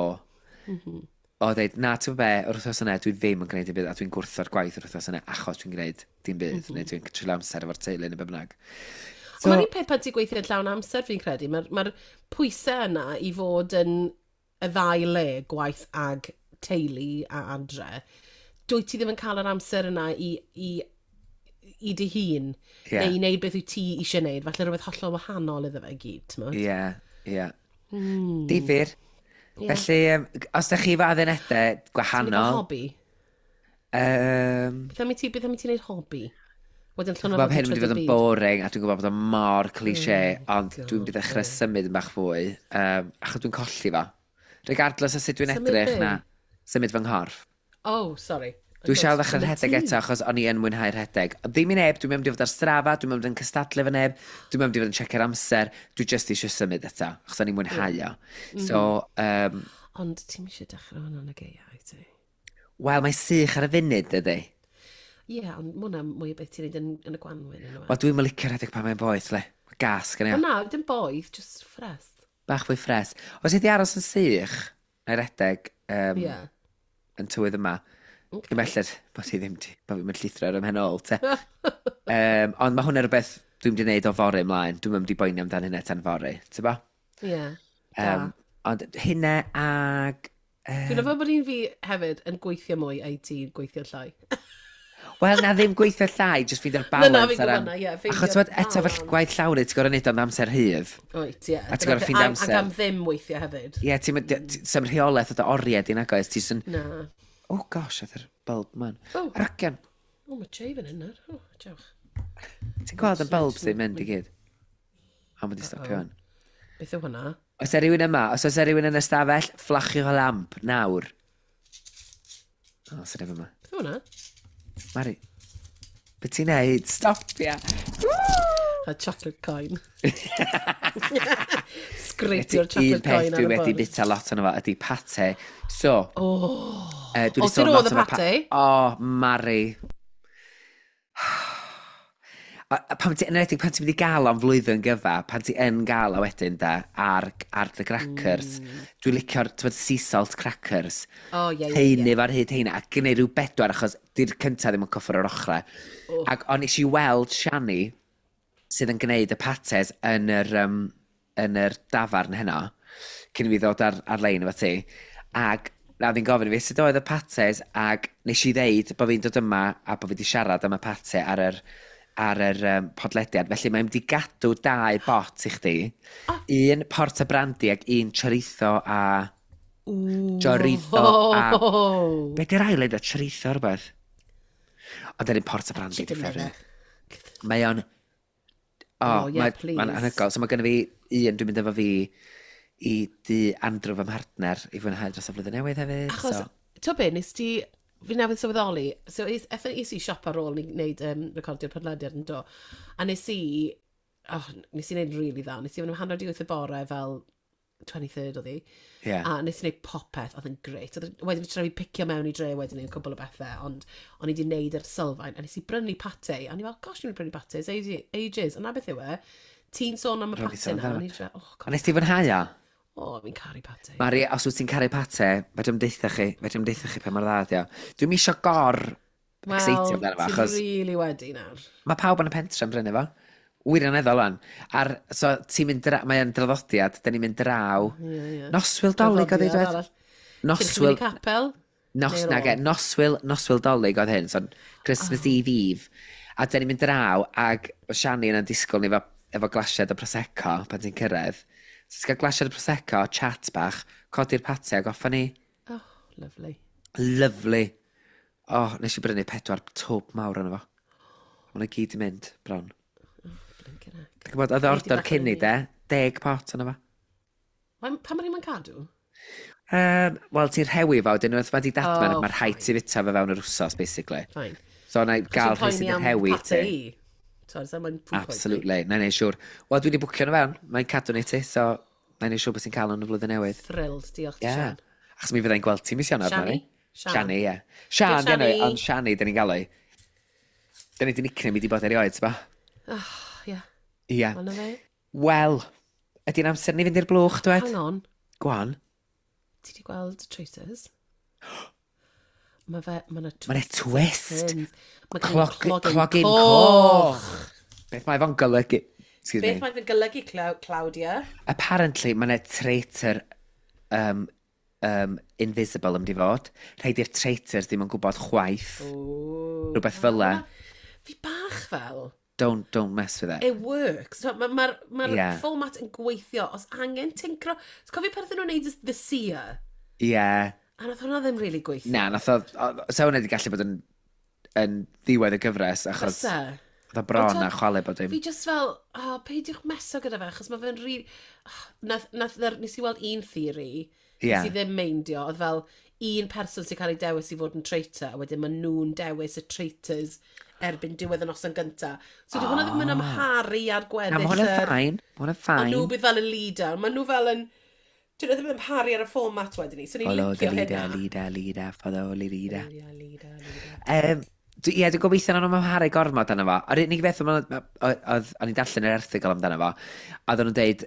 o dweud, na, ti'n be, o'r wythnos yna, dwi ddim yn gwneud dim byd, a dwi'n gwrtho'r gwaith o'r wythnos yna, achos dwi'n gwneud dim byd, neu dwi'n trwy'n amser efo'r teulu neu be bynnag. So, mae'r un peth pan ti'n gweithio yn llawn amser, fi'n credu, mae'r pwysau yna i fod yn y ddau le, gwaith ag teulu a adre. Dwi ti ddim yn cael yr amser yna i dy hun, neu i wneud beth wyt ti eisiau wneud, falle rhywbeth hollol wahanol iddo fe gyd, ti'n mwyn? Ie. Difyr. Felly, os da chi fa addunedau gwahanol... Ti'n gwneud hobi? Beth am i ti'n gwneud hobi? Dwi'n gwybod hyn yn mynd i fod yn boring, a dwi'n gwybod bod yn mor cliché, ond dwi'n mynd i ddechrau symud yn bach fwy, achos dwi'n colli fa. Regardless o sut dwi'n edrych na symud fy nghorff. Oh, sorry. Dwi'n siarad ddechrau'r rhedeg eto, achos o'n i yn mwynhau'r rhedeg. Ddim i neb, dwi'n mynd i fod ar strafa, dwi'n mynd i fod yn cystadlu fy neb, dwi'n mynd i fod yn checio'r amser, dwi just eisiau symud eto, achos o'n i'n mwynhau o. So, ond ti'n eisiau dechrau hwnna'n y geia, ti? Wel, mae'n sych ar y funud, ydy. Ie, ond mwna mwy o beth ti'n neud yn y gwanwyn. Wel, dwi'n mynd licio rhedeg pan mae'n boeth, le. Mae gas gan i. O na, dim boeth, just ffres. Bach fwy ffres. Os ydi aros yn sych, neu rhedeg yn tywydd yma, Dim belled bod fi ddim bod fi'n mynd llithro ar ymhenol, te. Ond mae hwnna rhywbeth dwi'n mynd i wneud o fori ymlaen. Dwi'n mynd i boeni amdano hynna tan fori, te ba? Ie, ond hynna ag... Dwi'n meddwl bod ni'n fi hefyd yn gweithio mwy a i ti gweithio llai. Wel, na ddim gweithio llai, jyst ffeindio'r balans. Na, fi'n gwybod na, ie. Achos eto fel gwaith llawrydd, ti'n gorau neud o'n amser hydd. Oet, ie. A ti'n gorau ffeindio amser. Ac am ddim weithio hefyd. Ie, ti'n rheolaeth o dy oriau di'n agos. Na. Oh gosh, oedd yr bulb man. Aragian. O, mae Jayfen yn yr. O, diolch. Ti'n gweld y bulb sy'n mynd i gyd? O, mae di stopio hwn. Beth yw hwnna? Os e rhywun yma, os e rhywun yn ystafell, fflachio o lamp, nawr. O, sy'n efo yma. Beth yw hwnna? Mari, beth ti'n neud? Stopia. A chocolate coin. Sgripio'r chocolate coin ar y bwrdd. Un peth dwi wedi bita lot o'n efo ydi pate. So, o, sy'n oedd y pate? O, Mari. Pan ti'n mynd i gael o'n flwyddyn gyfa, pan ti'n gael o wedyn da, ar the crackers, dwi'n licio'r sea salt crackers. O, ie. Heini fo'r hyd heina, a gwneud rhyw 4, achos di'r cyntaf ddim yn coffer o'r ochrau. Ac o'n eisiau weld Shani, sydd yn gwneud y pates yn yr dafarn heno, cyn i fi ddod ar-lein efo ti. Ac na fi'n gofyn i fi sut oedd y pates, ac nes i ddeud bod fi'n dod yma a bod fi wedi siarad am y pate ar yr podlediad. Felly mae'n mynd i gadw 2 bot i chdi. Un porta brandy ac un chorizo a... Chorizo a... Be di'r ail leid o chorizo rhywbeth? Ond yn porta brandy di fferi. Mae o'n... Mae'n anhygol. So mae gen i fi dwi'n mynd efo fi i di Andrew fy mhartner i fwynhau dros y flwyddyn newydd hefyd. Achos, to be, nes ti... Fi newydd sylweddoli, so is i siop ar ôl ni wneud recordio'r podlediad yn do, a nes i wneud really dda, nes i fod yn 108 y bore fel 23rd oedd hi, a nes i wneud popeth, oedd yn greit, wedyn i troi fi picio mewn i dre wedyn i'n cwbl o bethau, ond o'n i wedi wneud yr sylfaen, a nes i brynu pate, a ni fel, gosh, ni'n brynu pate, ages, a na beth yw e, ti'n sôn am y pate na, a nes ti fwynhau o? O, fi'n caru pate. Mari, os wyt ti'n caru pate, fedrwm deitha chi pa mor dda dio. Dwi'n misio exeitio amdano fo, achos... Wel, ti'n rili wedi nawr. Mae pawb yn y pentra yn brynu fo. Wirioneddol lan. So, ti'n mynd... Mae'n draddodiad, da ni'n mynd draw. Noswyl dolyg o ddeud. Noswyl... capel? Noswyl dolyg oedd hyn, so Christmas Eve. A dyn ni'n mynd draw, ag o Shani yna'n disgwyl ni efo glasiad o Prosecco, pan ti'n cyrraedd. So ti'n cael glasiad o Prosecco, chat bach, codi'r pate a goffa ni. Oh, lovely. Lyflu. Nes i brynu 4 tŵb mawr yna fo. Mae'n gyd i mynd, bron. Dwi'n gwybod, oedd ordor cynni de, 10 pot yna fo. Pa mae'n cadw? Wel, ti'n rhewi fo, dyn nhw, mae di dadman, mae'r rhaid ti fita fe fewn yr wsos, basically. Fine. So, na i gael rhai sydd yn hewi ti. Absolutely, na i neud siŵr. Wel, dwi wedi bwcio nhw fewn, mae'n cadw ni ti, so na i neud siŵr bod sy'n cael nhw'n y flwyddyn newydd. Thrilled, diolch ti, Sian. Achos mi fyddai'n gweld ti mis Ionawr, Mari. Shani, ie. Sian, gen i, ond Shani, dyn ni'n gael ei. Dyn ni di nickname i di bod erioed, ba? Ie. Ie. Ond fe? Wel, ydy'n amser ni fynd i'r blwch, dweud? Hang on. Gwan. Ti di gweld traitors? Mae'n twist. Clogin coch. Beth mae fo'n golygu? Beth mae fe'n golygu, Claudia? Apparently, mae'n traitor invisible ymdi fod. Rhaid i'r traitors ddim yn gwybod chwaith. Rhywbeth fel e. Fi bach fel. Don't mess with it. It works. Mae'r format yn gweithio. Os angen tincro... Cofio perthyn nhw'n neud The Seer? Ie. A nath hwnna ddim really gweithio. Na, so hwnna wedi gallu bod yn ddiwedd y gyfres, achos oedd o bron a chwale bod dim. Fi just fel, peidiwch meso gyda fe, achos mae fe'n rili... Nes i weld un theory, nes i ddim meindio, oedd fel un person sy'n cael ei dewis i fod yn traitor, a wedyn maen nhw'n dewis y traitors erbyn diwedd y noson gynta. So di hwnna ddim yn amharu ar gweddill. Na, mae hwnna'n ffain. A nhw bydd fel y leader. Mae nhw fel yn... Dwi'n ddim yn amharu ar y fformat wedyn ni. So ni'n licio hynna. Follow the leader. Ie, dwi'n gobeithio na nhw'n amharu gormod yna fo. Yr unig beth o'n i'n darllen yr erthigol amdano fo, a oedden nhw'n deud...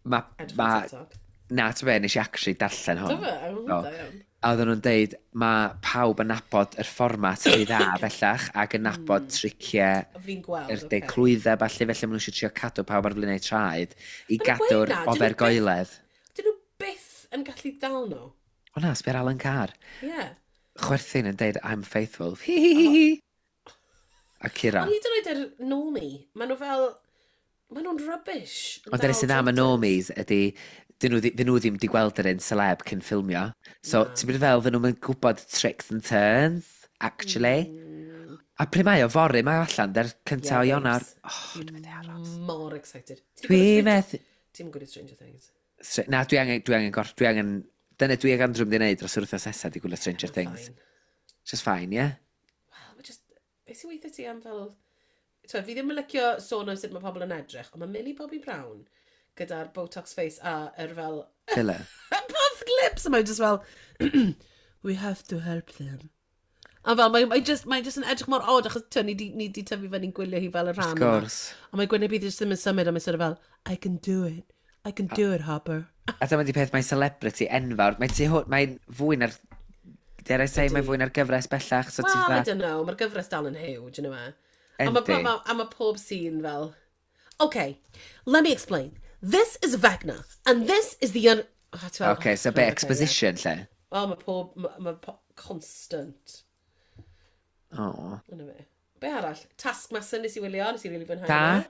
Na, ti'n be, nes i actually darllen hwn. A oedden nhw'n deud, mae pawb yn nabod yr fformat rhy dda bellach, ac yn nabod triciau yr clwyddau, felly maen nhw'n eisiau trio cadw pawb ar flaenau traed i gadw'r ofergoeledd. Dyn nhw byth yn gallu dal nhw. O na, sbio'r Alan Carr. Ie. Chwerthin yn deud, I'm faithful. Hi. A Cira. Ond hyd yn oed yr Nomi, maen nhw fel... Maen nhw'n rubbish. Ond dyna sydd am y Nomis ydy... Dyn nhw ddim di gweld yr un celeb cyn ffilmio. So, ti'n bydd fel, dyn nhw'n gwybod tricks and turns, actually. A pryd mae o fori, mae allan, der cyntaf o Ionawr. Dwi'n mynd i aros. More excited. Dwi'n methu... Ti'n gwybod Stranger Things? Na, dwi angen... Dyna dwi angen drwm di wneud dros yr wythnos nesaf di gwylio Stranger Things. Just fine, ie? Wel, mae just... Beth sy'n weithio ti am fel... Fi ddim yn licio sôn am sut mae pobl yn edrych, ond mae Millie Bobby Brown gyda'r Botox face a fel... Filler. Puffed lips! A mae'n just fel... We have to help them. A fel, mae'n just yn edrych mor odd, achos ni di tyfu fyny'n gwylio hi fel y rhan. Of course. A mae'n gwyneb i ddim yn symud, a mae'n sort of fel, I can do it. I can do it, Hopper. A dyma di peth, mae'n celebrity enfawr. Mae'n fwy na'r... Dare I say, mae'n fwy na'r gyfres bellach. So well, I don't know. Mae'r gyfres dal yn huge, you know me. A mae pob scene fel... Okay, let me explain. This is Vecna, and this is the... Okay, so be exposition, lle? Well, mae constant. Oh. Be arall? Taskmaster nes i wylio, nes i really fwynhau.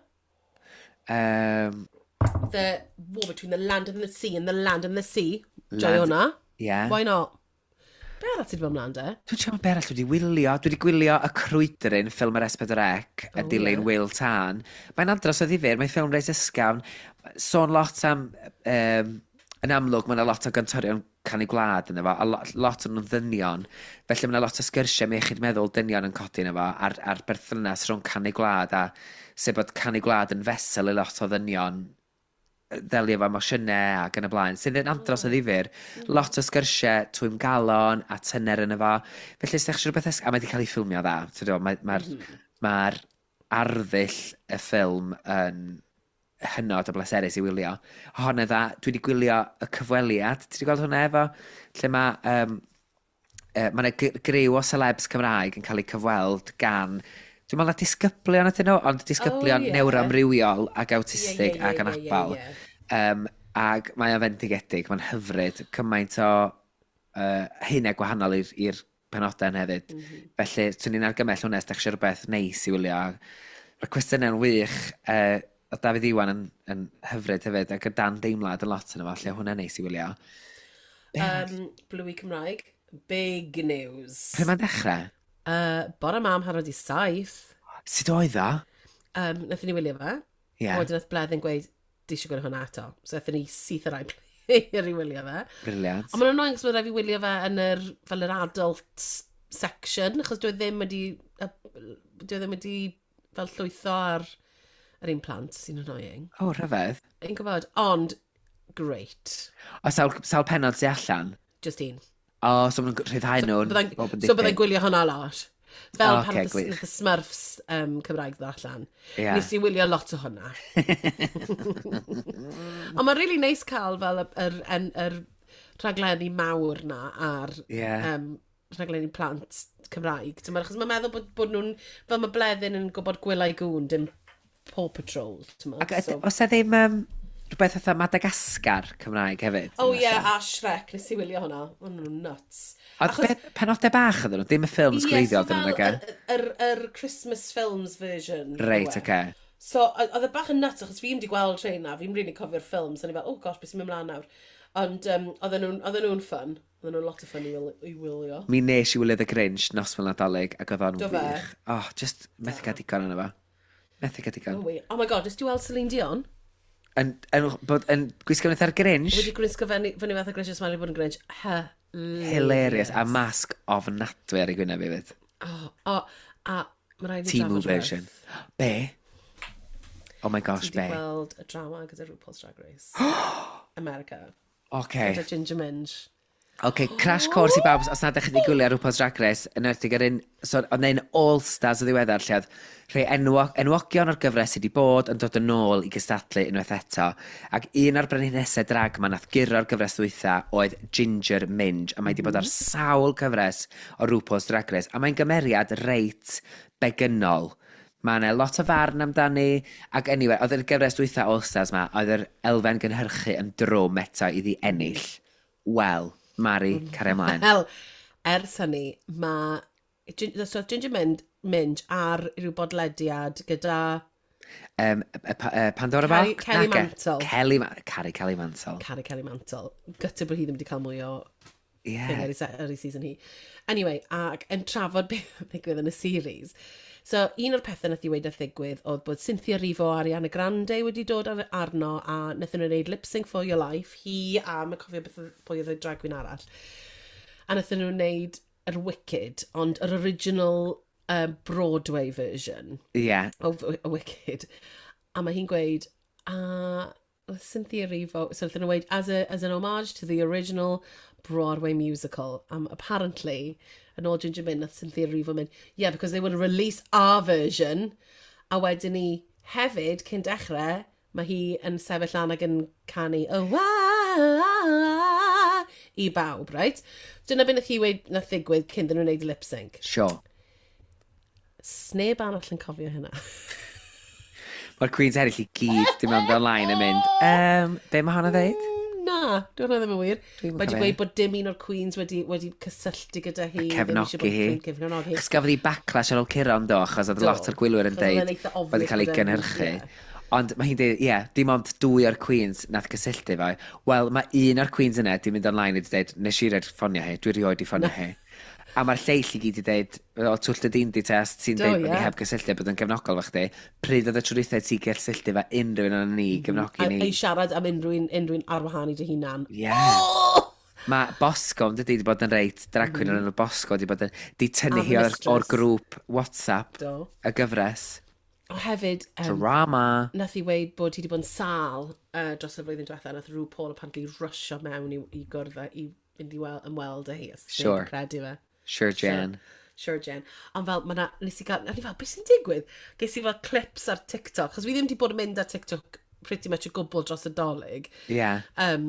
Da? The war between the land and the sea and the land and the sea. Joy hwnna. Yeah. Why not? Be arall ti wedi bod ymlaen, de? Dwi'n siarad be arall dwi wedi wylio. Dwi wedi gwylio Y Crwydryn, ffilm yr S4C, yn dilyn Will Tan. Mae'n andros o ddifyr, mae'n ffilm reis ysgafn. Sôn lot am... yn amlwg, mae'n lot o gantorion canu gwlad yn efo, a lot o'n ddynion. Felly mae'n lot o sgyrsiau mi iechyd meddwl dynion yn codi yn efo, a'r berthynas rhwng canu gwlad, a sef bod canu gwlad yn fesel i lot o ddynion ddelio efo emosiynau ac yn y blaen. Sydd yn andros o ddifyr. Lot o sgyrsiau, twym galon a tyner yn efo. Felly, sydd eich rhywbeth a mae wedi cael ei ffilmio dda. Mae'r arddull y ffilm yn hynod o bleserus i wylio. Honna dda, dwi wedi gwylio Y Cyfweliad. Ti wedi gweld hwnna efo? Lle mae griw o celebs Cymraeg yn cael ei cyfweld gan... Dwi'n meddwl na disgyblion ydyn nhw, ond disgyblion neuroamrywiol ac autistig ac anabal. Ac mae o'n fendigedig, mae'n hyfryd, cymaint o hynau gwahanol i'r penodau hefyd. Felly, swn i'n argymell hwnna, ysdech eisiau rhywbeth neis i wylio. Mae'r cwestiynau'n wych, o Dafydd Iwan yn hyfryd hefyd, ac y dan deimlad yn lot yn yma, lle hwnna'n neis i wylio. Blwy Cymraeg, big news. Pryd mae'n dechrau? Bore mam harod i 7. Sut oedd o? Nathon ni wylio fe. Ie. A wedyn nath Bleddyn gweud, di eisiau gwneud hwnna eto. So nathon ni syth yr player i wylio fe. Briliant. Ond mae'n annoying cos mae'n rhaid i wylio fe yn fel yr adult section, achos dwi ddim wedi fel llwytho ar yr un plant sy'n annoying. O, rhyfedd. Yn gwybod, ond great. O, sawl penod sy'n allan? Just un. O, so ma'n rhyddhau nhw'n... So byddai'n gwylio hwnna lot. Fel pan gwych. nath y Smurfs Cymraeg ddod allan. Ie. Nes i wylio lot o hwnna. Ond mae'n really neis cael fel yr rhaglenni mawr na ar rhaglenni plant Cymraeg. Achos mae'n meddwl bod nhw'n, fel mae Bleddyn yn gwybod gwylau gŵn, dim Paw Patrol. Os e ddim rhywbeth fatha Madagascar Cymraeg hefyd? O ie, a Shrek, nes i wylio hwnna. O'n nhw'n nuts. Penodau bach ydyn nhw, dim y ffilms gwreiddiol ydyn nhw, yr Christmas films version. Reit, oce. So, oedd y bach yn nuts, achos fi'n di gweld treina, fi'n really cofio'r ffilms, a ni fel, oh gosh, beth sy'n mynd mlaen nawr. Ond oedden nhw'n ffyn, oedden nhw'n lot o ffyn i wylio. Mi nes i wylio The Grinch nos fel Nadolig, ac oedd o'n wych. Oh, just methu gael digon yna fo. Methu gael digon. Oh my god, ys ti weld Celine Dion? Yn gwisgo wnaeth ar Grinch? Wedi gwisgo fyny fath o Grinch, os mae'n bod yn Grinch. Hilarious. A masg ofnadwy ar ei gwyneb i fyd. A mae'n rhaid i Timu version. Be? Oh my gosh, be? Ti wedi gweld y drama gyda RuPaul's Drag Race. America. Okay. Gyda Ginger Minge. Okay, crash course i bawb, os nad ydych chi wedi gwylio RuPaul's Drag Race, yn ydych chi'n oedd ein All-Stars o ddiweddar, lle oedd rhai enwogion o'r gyfres sydd wedi bod yn dod yn ôl i gystadlu unwaith eto. Ac un o'r brenhinesau drag yma nath gyro'r gyfres ddwytha oedd Ginger Minge, a mae wedi bod ar sawl gyfres o RuPaul's Drag Race, a mae'n gymeriad reit begynnol. Mae yna lot o farn amdani, ac anyway, oedd yr gyfres dwytha All-Stars ma, oedd yr elfen gynhyrchu yn drwm eto iddi ennill. Wel, Mari, cario ymlaen. Wel, ers hynny, mae Ginger Minge ar rhyw bodlediad gyda... Pandora Balk? Kelly Mantle. Kelly Mantle. Kelly Mantle. Gyda bod hi ddim wedi cael mwy o... Yeah. ar ei season hi. Anyway, ac yn trafod beth ddigwydd yn y series. So, un o'r pethau nath i weid nath ddigwydd oedd bod Cynthia Erivo a Ariana Grande wedi dod arno a nath nhw'n gwneud Lip Sync for Your Life. Hi a mae'n cofio beth pwy oedd y drag queen arall. A nath nhw'n gwneud yr Wicked, ond yr original Broadway version. Yeah. O Wicked. A mae hi'n gweud, Cynthia Erivo, so nath nhw'n gweud, as an homage to the original Broadway musical. Apparently, yn ôl Ginger Minge, nath Cynthia Erivo mynd, yeah, because they would release our version, a wedyn ni hefyd, cyn dechrau, mae hi yn sefyll lan ac yn canu, i bawb, right? Dyna beth nath hi weid nath ddigwydd cyn dyn nhw'n gwneud lip sync. Sure. Sneb arall yn cofio hynna. Mae'r Queen's eraill i gyd, dim ond online yn mynd, be mae hwnna ddeud? Na, dwi'n rhaid ddim yn wir. Wedi gweud bod dim un o'r Queens wedi cysylltu gyda hi. Cefnogi hi. Cos gafodd hi backlash ar ôl Ciron do, achos oedd lot o'r gwylwyr yn deud wedi cael ei gynhyrchu. Ond mae hi'n dweud, ie, dim ond 2 o'r Queens nath cysylltu fo. Wel, mae un o'r Queens yna di mynd online wedi dweud, nes i reid ffonio hi, dwi rioed i ffonio hi. A mae'r lleill i gyd i dweud, o twll y dindi test, sy'n dweud bod ni heb gysylltu, bod yn gefnogol fach di. Pryd oedd y trwythaid ti gysylltu fe unrhyw un o'n ni, gefnogi ni. A ei siarad am unrhyw un arwahanu dy hunan. Ie. Mae Bosco, yn dydi, wedi bod yn reit, drag queen o'r enw Bosco, wedi tynnu hi o'r grŵp WhatsApp y gyfres. O hefyd, drama. Nath i weid bod hi wedi bod yn sal dros y flwyddyn diwethaf, nath RuPaul apparently rusio mewn i gwrdd i fynd i ymweld â hi. Sure. Credu fe. Sure, Jen. Sure, Jen. Ond fel, nes i gael, beth sy'n digwydd? Ges i fel clips ar TikTok, chos fi ddim wedi bod yn mynd ar TikTok pretty much o gwbl dros y dolyg. Yeah.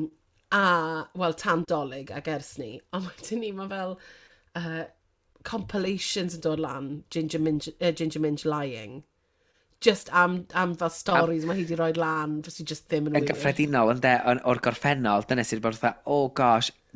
Tan dolyg ag ers ni. Ond wedyn ni, mae fel compilations yn dod lan, Ginger Minge lying. Just am fel stories mae hi wedi rhoi lan, fes i just ddim yn wir. Yn gyffredinol, o'r gorffennol, dyna sydd wedi bod fatha, oh gosh,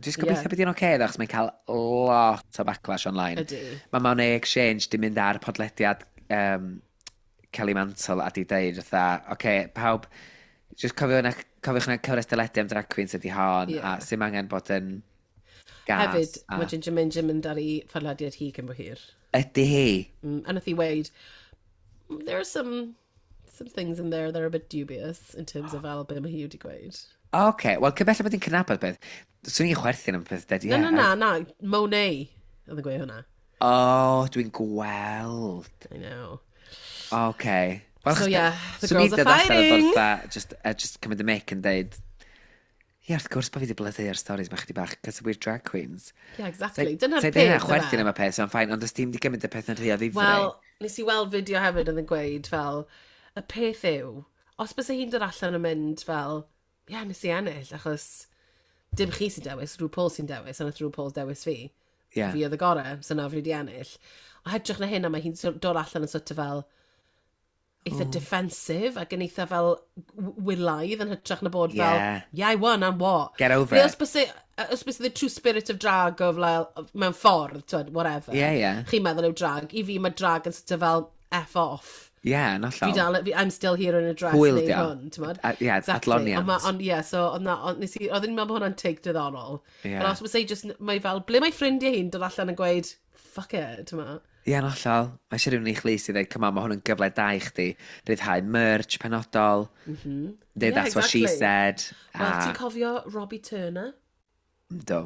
Dwi'n gobeithio bod hi'n oce, achos mae'n cael lot o backlash online. Ydy. Mae Money Exchange di mynd ar podlediad Kelly Mantle a di deud, oce, pawb, just cofiwch na cyfres dyledu am drag queens ydi hon, a sy'n angen bod yn gas. Hefyd, mae Ginger Minj yn mynd ar ei podlediad hi cyn bo hir. Ydy hi? A nath hi weid, there are some things in there that are a bit dubious in terms of fel be mae hi wedi gweud. Oce, wel, cybella bod hi'n cynabod beth. Swn i'n chwerthin am beth, dedi? Na, Monet oedd yn gweud hwnna. O, dwi'n gweld. I know. Oce. So yeah, the girls are fighting. Just cymryd y mic yn deud, ie, wrth gwrs bod fi wedi blydu ar stories mae chdi bach, cos we're drag queens. Yeah, exactly. Dyna'r peth. Dyna'r chwerthin am y peth, so'n ffain, ond ys ti'n di gymryd y peth yn rhy o ddifri. Wel, nes i weld fideo hefyd yn gweud fel, y peth yw, os bys hi'n dod allan yn mynd fel, nes i ennill, achos dim chi sy'n dewis, RuPaul sy'n dewis, ond RuPaul's dewis fi. Yeah. Fi oedd y gore, so na fi wedi ennill. O hedrych na hyn, a mae hi'n dod allan yn sort of fel eitha defensive, ac yn eitha fel wilaidd yn hytrach na bod fel, I won, and what? Get over it. Os bys the true spirit of drag of mewn ffordd, whatever. Chi'n meddwl yw drag. I fi mae drag yn sort of fel F off. Nollol. I'm still here in a dress neu hwn, ti'n modd? Adloniant. So oedden ni'n meddwl bod hwnna'n teig diddorol. Ond os bys mae fel, ble mae ffrindiau hi'n dod allan yn gweud, fuck it, ti'n modd? Nollol. Mae eisiau rhywun i'ch lys i dweud, come on, mae hwn yn gyfle da i chdi. Ryddhau merch penodol. That's what she said. Wel, ti'n cofio Robbie Turner? Do.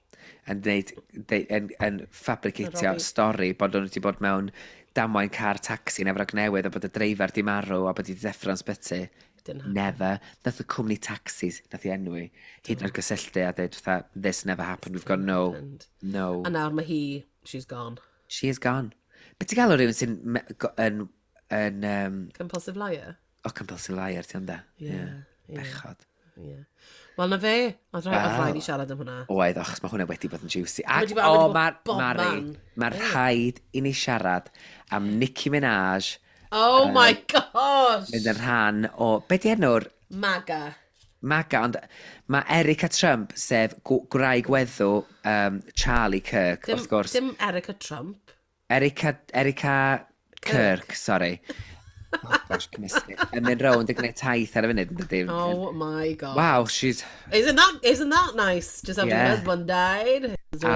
Yn fabricatio stori bod nhw wedi bod mewn damwain car taxi nefrog newydd a bod y dreifar di marw a bod i ddeffro'n sbyty. Never. Nath y cwmni taxis, nath i enwi, hyd na'r gysylltu a dweud, this never happened, we've got no. A nawr mae hi, she's gone. She is gone. Beth ti'n gael o rhywun sy'n Compulsive liar? Compulsive liar, ti onda? Bechod. Wel, na fe. Oedd rhaid i siarad am hwnna. Oedd, achos mae hwnna wedi bod yn juicy. Mae'r rhaid i ni siarad am Nicki Minaj. Oh my gosh! Mynd yn rhan o... Be di enw'r? MAGA, ond mae Erica Trump, sef gwraig weddw Charlie Kirk, wrth gwrs. Dim Erica Trump. Erica Kirk, sorry. Oh gosh, cymysgu. Yn mynd rownd i gwneud taith ar y funud, yn dydy. Oh my god. Wow, she's... Isn't that nice? Just after her husband died.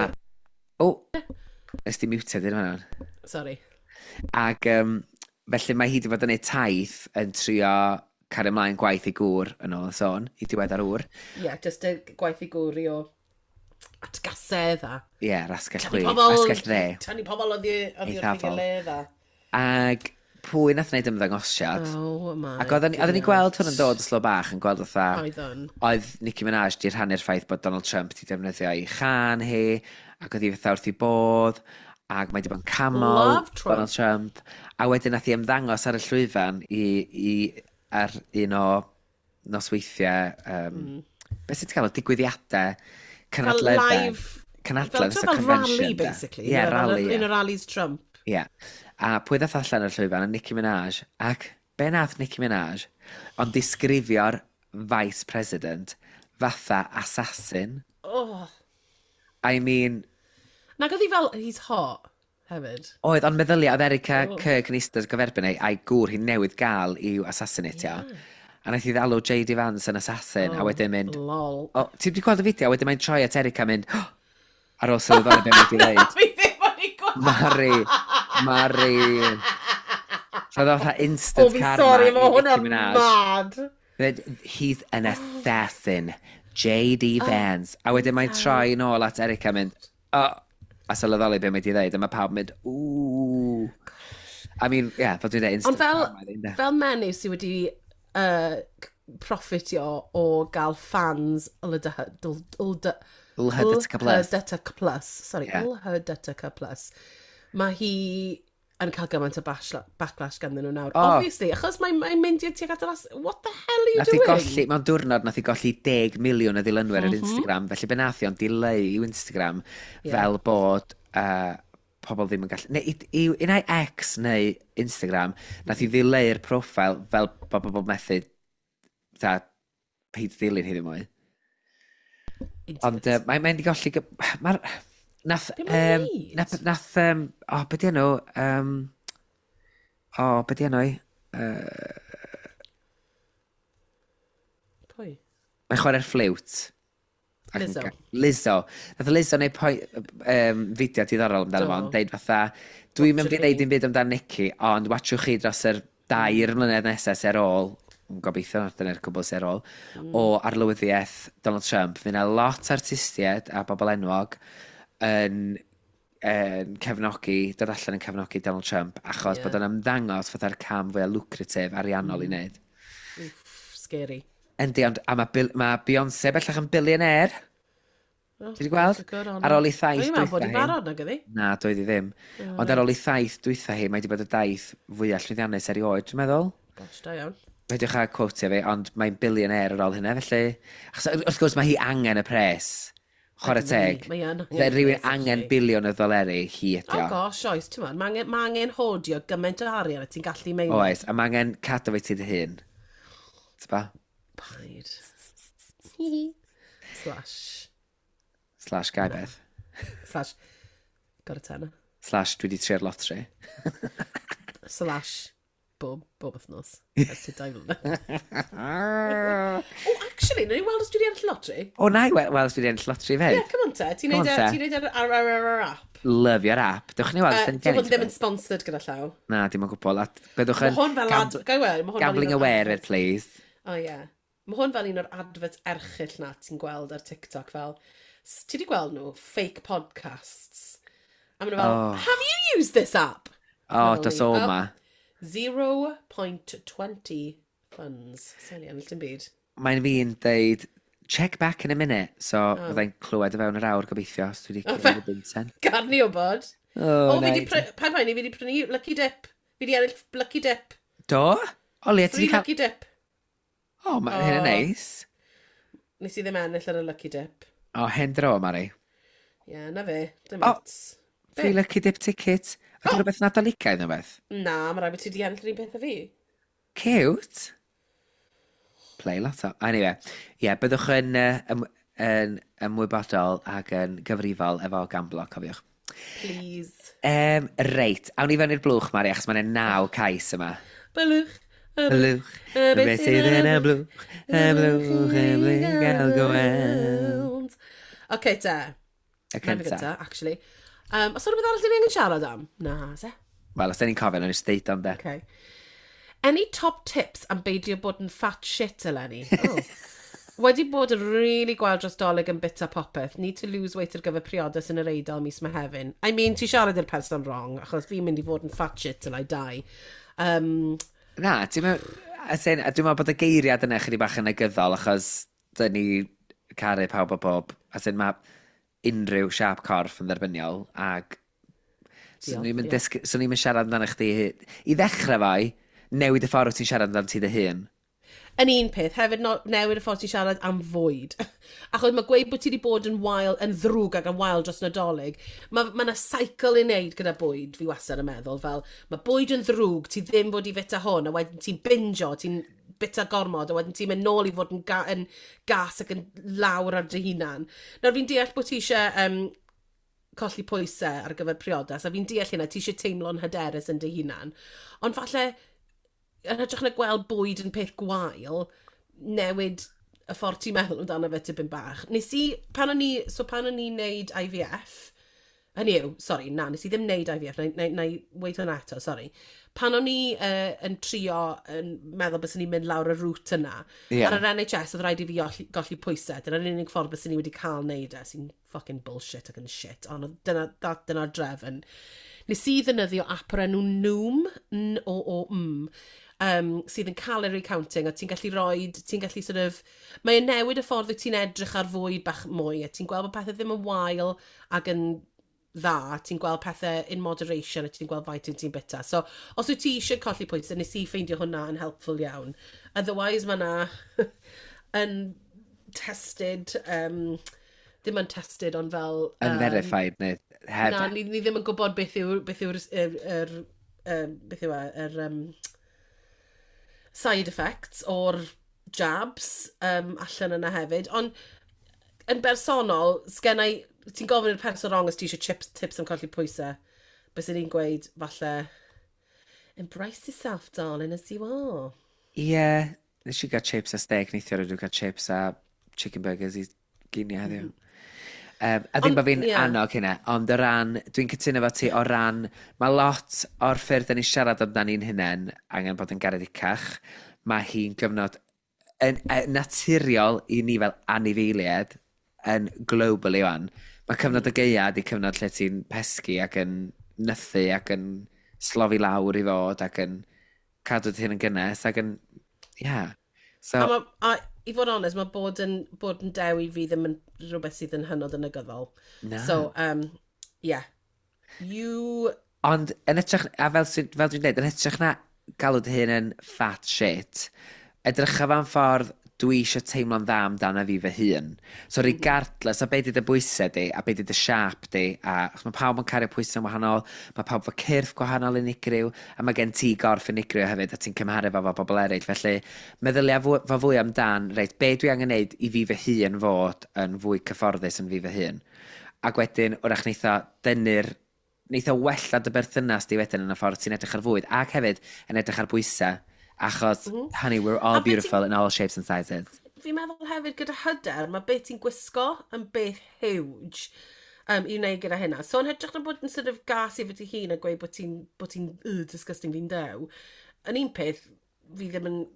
Ys ti muted yn hwnna? Sorry. Ac felly mae hi wedi bod yn gwneud taith yn trio cario ymlaen gwaith i gŵr yn ôl y sôn, i diwedd ar ŵr. Just y gwaith i gŵr i o atgasedd a... Rasgell chwi, rasgell dre. Tynnu pobl oedd i'r gilydd a... Ag pwy nath wneud ymddangosiad. Ac oedden ni gweld hwn yn dod yn slo bach, yn gweld oedd Nicki Minaj di rhannu'r ffaith bod Donald Trump di defnyddio i chan hi, ac oedd hi fatha wrth i bodd, ac mae di bod yn camol Donald Trump. A wedyn nath i ymddangos ar y llwyfan ar un o nosweithiau, beth sy'n cael o digwyddiadau, cynadleddau. Fel rally, basically. Rally. Un o rallies Trump. A pwy ddath allan ar llwyfan, Nicki Minaj. Ac be nath Nicki Minaj, ond disgrifio'r vice president fatha assassin. I mean... Nag oedd hi fel, he's hot, hefyd. Oedd, ond meddylia, oedd Erica Kirk yn eistedd gyferbyn a'i gŵr hi'n newydd gael i'w assassinatio. A naeth i ddalw J.D. Vance yn assassin, a wedyn mynd... Lol. Ti wedi gweld y fideo, wedyn mae'n troi at Erica mynd... Ar ôl sylweddoli be wedi dweud. Fi ddim yn ei gweld. Mari. So oedd oedd instant karma i Nicki Minaj. Mad. He's an assassin. J.D. Vance. A wedyn mae'n troi nôl at Erica mynd... A sylweddoli be wedi dweud, a mae pawb mynd, I mean, fel dwi'n dweud, instant karma. Ond fel menyw sydd wedi profitio o gael fans Ulhydtica Plus. Mae hi yn cael gymaint o backlash ganddyn nhw nawr. Obviously, achos mae'n mynd i'r tuag at what the hell are you doing? Mewn diwrnod nath i golli 10 miliwn o ddilynwyr ar Instagram, felly be nath i o'n dileu i'w Instagram fel bod pobl ddim yn gallu... Neu unai X neu Instagram, nath i ddileu'r profil fel bod pobl methu peid ddilyn hi ddim mwy. Ond mae'n di golli... Mae'r... Nath... Be mae'n neud? Nath... O, be di enw? O, be di enw i? Pwy? Mae'n chwarae'r ffliwt. Lizzo. Nath Lizzo neud fideo diddorol amdano fo, ond deud fatha, dwi'n mynd i wneud un byd amdano Nicky, ond watchwch chi dros yr 2 mlynedd nesaf ar ôl, yn gobeithio dyna'r cwbl sy'n ar ôl, o arlywyddiaeth Donald Trump. Fydd yna lot artistiaid a bobl enwog yn cefnogi, dod allan yn cefnogi Donald Trump, achos bod yn ymddangos fatha'r cam fwyaf lucratif ariannol i wneud. Scary. Yndi, ond mae Beyoncé bellach yn billionaire. Ti wedi gweld? Ar ôl i thaith dwytha hi. Mae'n bod i barod na gyddi? Na, doedd i ddim. Ond ar ôl i thaith dwytha hi, mae wedi bod y daith fwyaf llwyddiannus erioed, dwi'n meddwl. Gosh, da iawn. Wedi'ch a quotio fi, ond mae'n billionaire ar ôl hynna, felly... Wrth gwrs, mae hi angen y pres. Chwarae teg. Rhywun angen bilion o ddoleri, hi ydi o. Oh gosh, oes, ti'n ma, mae angen hodio gymaint o arian a ti'n gallu mewn. Oes, a mae angen cadw fe ti dy hun. Ti'n ba? Paid. Slash Gai beth. Slash got a tenner. Slash dwi di trio'r lotri. Slash bob wythnos. Ers ti 2 flynedd. O, actually, na ni weld os dwi di ennill lotri? O, na i weld os dwi di ennill lotri fed. Ie, come on te. Ti'n neud ar app? Love your app. Dewch ni weld os Dwi'n bod ddim yn sponsored gyda llaw. Na, dim yn gwybod. Byddwch yn... Mae hwn fel ad... Gambling aware, please. O, ie. Mae hwn fel un o'r adverts erchill na ti'n gweld ar TikTok fel, ti di gweld nhw, fake podcasts. A maen nhw fel, have you used this app? O, dos o ma. 0.20 funds. Sa'n i ennill dim byd. Mae'n fi'n deud, check back in a minute. So, byddai'n clywed o fewn yr awr gobeithio, os dwi wedi clywed y bynten. Garni o bod. O, fi wedi prynu Lucky Dip. Fi wedi ennill Lucky Dip. Do? Oli, Free Lucky Dip. O, mae hyn yn neis. Nes i ddim ennill ar y Lucky Dip. O, hen dro, Mari. Ie, na fe. Free Lucky Dip ticket. Ydy rhywbeth Nadoligaidd o beth? Na, mae rhaid bod ti wedi ennill yr un peth o fi. Cute. Play lot o. Anyway, byddwch yn ymwybodol ac yn gyfrifol efo gamblo, cofiwch. Please. Reit, awn i fewn i'r blwch, Mari, achos mae'n 9 cais yma. Blwch. Blwch, beth sydd yn y blwch, gael go weld. Oce, te. Y cynta. Actually. Os yna beth arall ni'n angen siarad am? Na, se. Wel, os da ni'n cofio, na'n ystod am de. Okay. Any top tips am beidio bod yn fat shit, Eleni? Oh. Wedi bod yn really gweld dros dolyg yn bita popeth. Need to lose weight ar gyfer priodas yn yr Eidal mis Mehefin. I mean, ti siarad i'r person wrong, achos fi'n mynd i fod yn fat shit till I die. Na, dwi'n meddwl bod y geiriad yna chydig bach yn negyddol, achos dyn ni caru pawb o bob. Mae unrhyw siap corff yn dderbyniol, ac so ni'n mynd siarad amdano chdi. I ddechrau fai, newid y ffordd ti'n siarad amdano ti dy hun. Yn un peth, hefyd newid y ffordd ti'n siarad am fwyd. Achos mae gweud bod ti wedi bod yn ddrwg ac yn wael dros Nadolig. Mae yna cycle i wneud gyda bwyd, fi wastad yn meddwl, fel mae bwyd yn ddrwg, ti ddim fod i fita hwn, a wedyn ti'n bingo, ti'n bita gormod, a wedyn ti'n mynd nôl i fod yn gas ac yn lawr ar dy hunan. Nawr fi'n deall bod ti eisiau colli pwysau ar gyfer priodas, a fi'n deall hynna, ti eisiau teimlo'n hyderus yn dy hunan. Ond falle, yn hytrach na gweld bwyd yn peth gwael, newid y ffordd ti'n meddwl amdano fe tipyn bach. Nes i, pan o'n i'n neud IVF, hynny yw, nes i ddim neud IVF, na i weithio hwnna eto, Pan o'n i yn trio, yn meddwl bys ni'n mynd lawr y rŵt yna, ar yr NHS oedd rhaid i fi golli pwysau, dyna'r unig ffordd bys ni wedi cael neud sy'n fucking bullshit ac yn shit, ond dyna'r drefn. Nes i ddefnyddio app o'r enw Noom, sydd yn calorie counting, a ti'n gallu sort of, mae'n newid y ffordd wyt ti'n edrych ar fwyd bach mwy, a ti'n gweld bod pethau ddim yn wael ac yn dda, ti'n gweld pethau in moderation, a ti'n gweld faint ti'n bita. So, os wyt ti eisiau colli pwysau, nes i ffeindio hwnna yn helpful iawn. Otherwise, mae yna yn tested, ddim yn tested, ond fel... Unverified, neu hefyd. Na, ni ddim yn gwybod beth yw'r side effects o'r jabs allan yna hefyd. Ond yn bersonol, ti'n gofyn i'r person wrong os ti eisiau tips am colli pwysau. Bys ni'n gweud, falle, embrace yourself, darling, as you are. Ie, nes i gael chips a steak neithio rydw gael chips a chicken burgers i ginio heddiw. A ddim bod fi'n annog hynna, ond o ran, dwi'n cytuno fo ti, o ran, mae lot o'r ffyrdd yn ei siarad amdano'n hunain angen bod yn garedicach. Mae hi'n gyfnod yn naturiol i ni fel anifeiliaid yn global i wan. Mae cyfnod y geiad i cyfnod lle ti'n pesgu ac yn nythu ac yn slofi lawr i fod ac yn cadw dy hyn yn gynnes ac yn, So, i fod onest, mae bod yn dew i fi ddim yn rhywbeth sydd yn hynod yn negyddol. Na. So, Ond yn edrych, a fel dwi'n dweud, yn edrych na galw dy hyn yn fat shit, edrych fan ffordd dwi eisiau teimlo'n dda amdano fi fy hun. So regardless o beth ydy dy bwysau di, a beth ydy dy siap di, a mae pawb yn cario pwysau wahanol, mae pawb fo cyrff gwahanol unigryw, a mae gen ti gorff unigryw hefyd, a ti'n cymharu fo bobl eraill. Felly, meddylia fo fwy amdan, reit, be dwi angen neud i fi fy hun fod yn fwy cyfforddus yn fi fy hun. Ac wedyn, wrach neith o wella dy berthynas di wedyn yn y ffordd ti'n edrych ar fwyd, ac hefyd yn edrych ar bwysau. Achos, honey, we're all beautiful in all shapes and sizes. Fi'n meddwl hefyd gyda hyder, mae beth ti'n gwisgo yn beth huge i wneud gyda hynna. So, yn hytrach na bod yn sort of gas i fy ti hun a gweud bod ti'n disgusting fi'n dew. Yn un peth, fi ddim yn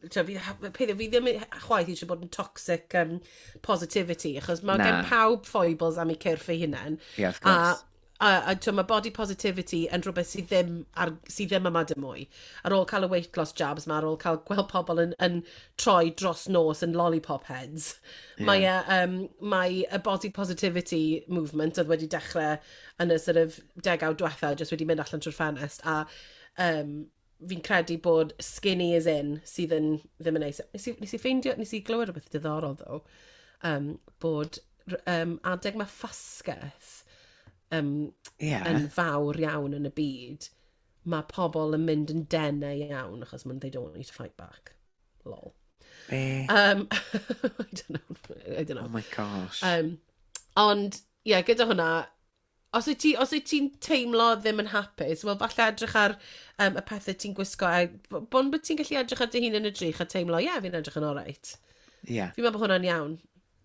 chwaith eisiau bod yn toxic positivity, achos mae gen pawb foibles am ei cyrff ei hunain. Yeah, of course. A mae body positivity yn rhywbeth sydd ddim yma dim mwy. Ar ôl cael y weight loss jabs, ar ôl cael gweld pobl yn troi dros nos yn lollipop heads. Yeah. Mae y body positivity movement oedd wedi dechrau yn y sort of degawd diwethaf, jyst wedi mynd allan trwy'r ffenest, a fi'n credu bod skinny is in sydd yn ddim yn neis. Nes i glywed rhywbeth diddorol ddo, bod adeg mae ffasgaeth yn fawr iawn yn y byd, mae pobl yn mynd yn denau iawn achos they don't need to fight back. Lol. I don't know. Oh my gosh. Ond, gyda hwnna, os wyt ti'n teimlo ddim yn hapus, wel, falle edrych ar y pethau ti'n gwisgo, bod ti'n gallu edrych ar dy hun yn y drych a teimlo, fi'n edrych yn alright. Fi'n meddwl bod hwnna'n iawn.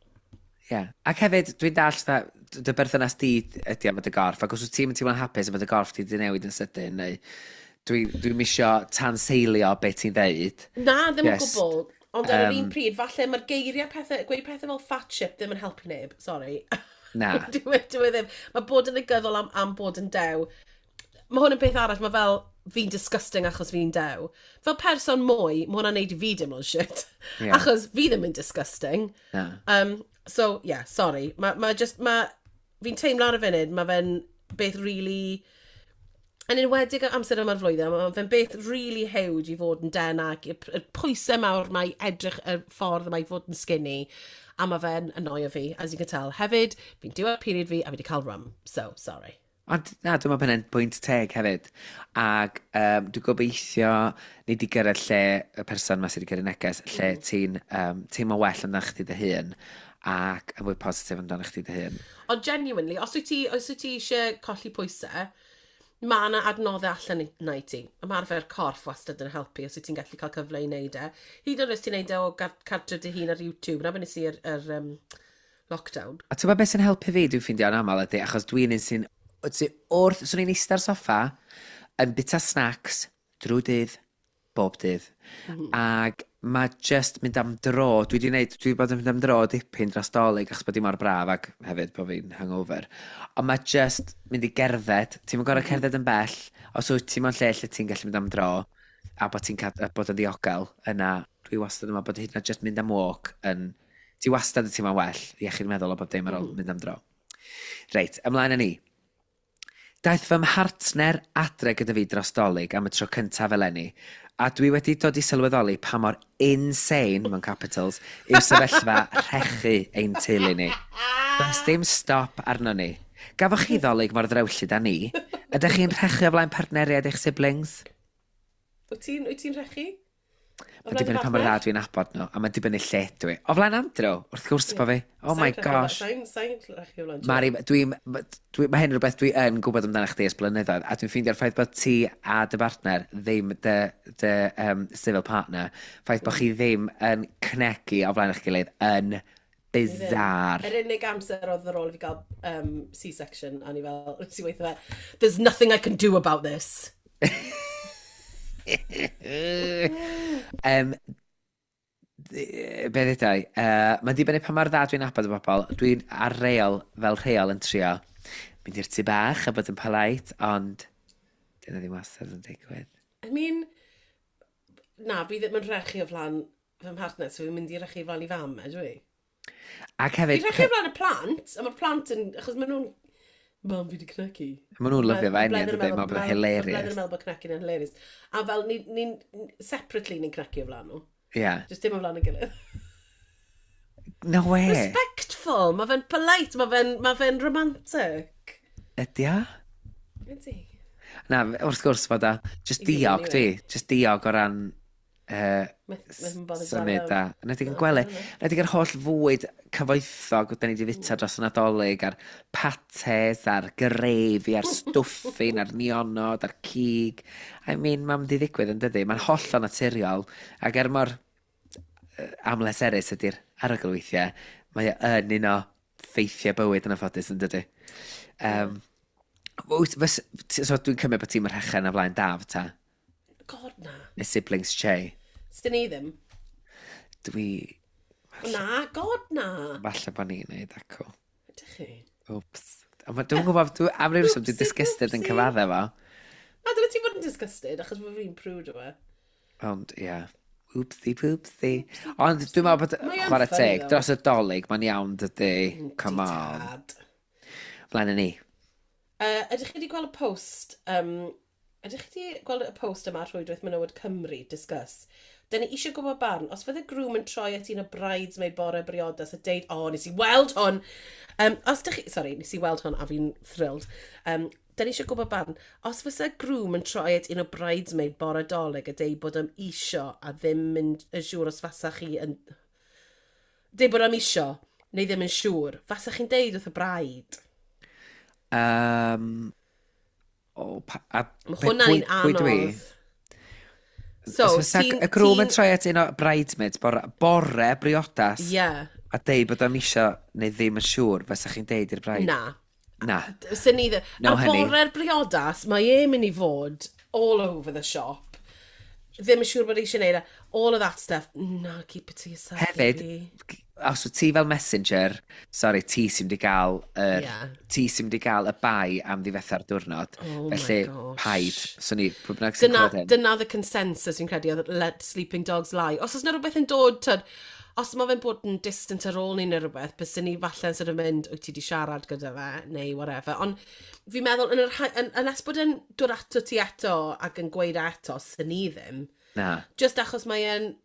Ac hefyd, dwi'n dall dy berthynas di ydi am y dy gorff, ac os wyt ti'n teimlo'n hapus am y dy gorff ti di newid yn sydyn, neu dwi'n misio tanseilio beth ti'n ddeud. Na, ddim yn gwbl. Ond ar yr un pryd, falle mae'r geiriau gweud pethau fel fat chip ddim yn helpu neb. Sorry. Na. Dwi ddim. Mae bod yn negyddol am bod yn dew. Mae hwn yn beth arall, mae fel fi'n disgusting achos fi'n dew. Fel person mwy, mae hwnna'n neud i fi dim o'n shit. Achos fi ddim yn disgusting. So, sorry. Fi'n teimlo ar y funud, mae fe'n beth really... Yn enwedig amser yma'r flwyddyn, mae fe'n beth really huge i fod yn denag, y pwysau mawr mae edrych y ffordd mae fod yn skinny, a mae fe'n annoio fi, as you can tell. Hefyd, fi'n diwedd period fi, a fi wedi cael rum. So, sorry. Ond, na, dwi'n meddwl bod pwynt teg hefyd. Ac dwi'n gobeithio ni di gyrraedd lle y person yma sydd wedi gyrraedd neges, lle ti'n teimlo well amdano chdi dy hun, ac yn fwy positif amdano chdi dy hun. Ond genuinely, os wyt ti eisiau colli pwysau, mae yna adnoddau allan na i ti. Mae arfer corff wastad yn helpu os wyt ti'n gallu cael cyfle i wneud e. Hyd yn oed os ti'n wneud e o cartre dy hun ar YouTube, na beth nes i yr lockdown. A ti'n meddwl beth sy'n helpu fi, dwi'n ffeindio yn aml ydy, achos dwi'n un sy'n... Swn i'n eistedd ar soffa yn bita snacks drwy dydd, bob dydd. Ac mae just mynd am dro. Dwi bod yn mynd am dro dipyn dros dolyg achos bod i mor braf ac hefyd bod fi'n hangover. Ond mae just mynd i gerdded. Ti'n mynd gorau cerdded yn bell. Os wyt ti'n mewn lle lle ti'n gallu mynd am dro a bod ti'n bod yn ddiogel yna. Dwi wastad yma bod hyd yn oed just mynd am walk yn... Ti wastad y ti'n mewn well. Iechyd meddwl o bob dim ar ôl mynd am dro. Reit, ymlaen â ni. Daeth fy mhartner adre gyda fi dros dolyg am y tro cyntaf eleni, a dwi wedi dod i sylweddoli pa mor insane, mewn capitals, yw sefyllfa rhechu ein teulu ni. Does dim stop arno ni. Gafoch chi ddolyg mor ddrewllyd â ni? Ydych chi'n rhechu o flaen partneriaid eich siblings? Wyt ti'n rhechu? Mae'n dibynnu pa mor dda dwi'n abod nhw, a mae'n dibynnu lle dwi. O flaen Andrew, wrth gwrs bo fi. Oh my gosh. Mari, mae hyn rhywbeth dwi yn gwybod amdano chdi ys blynyddoedd, a dwi'n ffeindio'r ffaith bod ti a dy partner, ddim dy civil partner, ffaith bod chi ddim yn cnegu o flaen eich gilydd yn bizarre. Yr unig amser oedd ar ôl fi gael C-section, a ni fel, si weithio fe, there's nothing I can do about this. Be ddydau, mae'n dibynnu pa mor dda dwi'n abod y bobl. Dwi'n ar reol, fel reol yn trio mynd i'r tu bach a bod yn polite, ond dyna ddim wastad yn digwydd. I mean, na, fi ddim yn rechu o flan fy mhartner, so fi'n mynd i rechu flan i fam, ydw i? Ac hefyd... Fi'n rechu flan y plant, a mae'r plant yn... Achos maen nhw'n... Mam fi di cnecu. Maen nhw'n lyfio fe, ni'n dweud, mae'n bod yn hilarious. Mae'n meddwl bod cnecu'n hilarious. A fel, separately ni'n cnecu o flan nhw. Yeah. Just dim o flan y gilydd. No way. Respectful, mae fe'n polite, mae fe'n romantic. Ydy o? Ydy. Na, wrth gwrs fod o. Just diog dwi. Just diog o ran... symud a nedig yn gwely nedig yr holl fwyd cyfoethog da ni wedi fita dros y Nadolig a'r pates a'r greifi a'r stwffin a'r nionod a'r cig I mean mae'n di ddigwydd yn dydy mae'n holl o naturiol ac mor amleserus ydy'r arogl weithiau mae yn un o ffeithiau bywyd yn y ffodus yn dydy so dwi'n cymryd bod ti'n rhechen o flaen daf ta God na. Neu siblings Che. Sdyn ni ddim? Dwi... Na, God na. Falle bod ni'n neud acw. Ydych chi? Oops. Dwi'n gwybod, am ryw reswm, dwi'n disgusted yn cyfadde fo. Na, dyna ti fod yn disgusted, achos bod fi'n prwd o fe. Ond, ia. Oopsie poopsie. Ond dwi'n meddwl bod chwarae teg, dros y dolyg, mae'n iawn dydy. Come on. Blaen yn ni. Ydych chi wedi gweld y post... Ydych chi wedi gweld y post yma Rhwydwaith Menywod Cymru, discuss? Da ni eisiau gwybod barn, os fydd y grŵm yn troi at un o bridesmaid bore briodas a deud, nes i weld hwn. Nes i weld hwn a fi'n thrilled. Da ni eisiau gwybod barn, os fydd y grŵm yn troi at un o bridesmaid bore doleg a deud bod am isio a ddim mynd yn siŵr os fasa chi yn... Deud bod am isio, neu ddim yn siŵr, fasa chi'n deud wrth y braid? Mae hwnna'n un anodd. So, y grŵm yn troi at un o bridesmaids bore briodas a deud bod am isio neu ddim yn siŵr fysa chi'n deud i'r braid? Na. Sy'n ni ddim. A bore'r briodas, mae e mynd i fod all over the shop. Ddim yn siŵr bod eisiau neud all of that stuff. No, keep it to yourself. Hefyd, os wyt ti fel messenger, ti sy'n di gael y bai am ddifetha'r diwrnod. Felly, paid. Dyna the consensus yn credu, let sleeping dogs lie. Os oes yna rhywbeth yn dod, os mae fe'n bod yn distant ar ôl ni neu rhywbeth, bys ni falle'n sydd yn mynd, wyt ti di siarad gyda fe, neu whatever. Ond fi'n meddwl, yn es bod yn dod ato ti eto ac yn gweud eto, sy'n ni ddim. Na. Just achos mae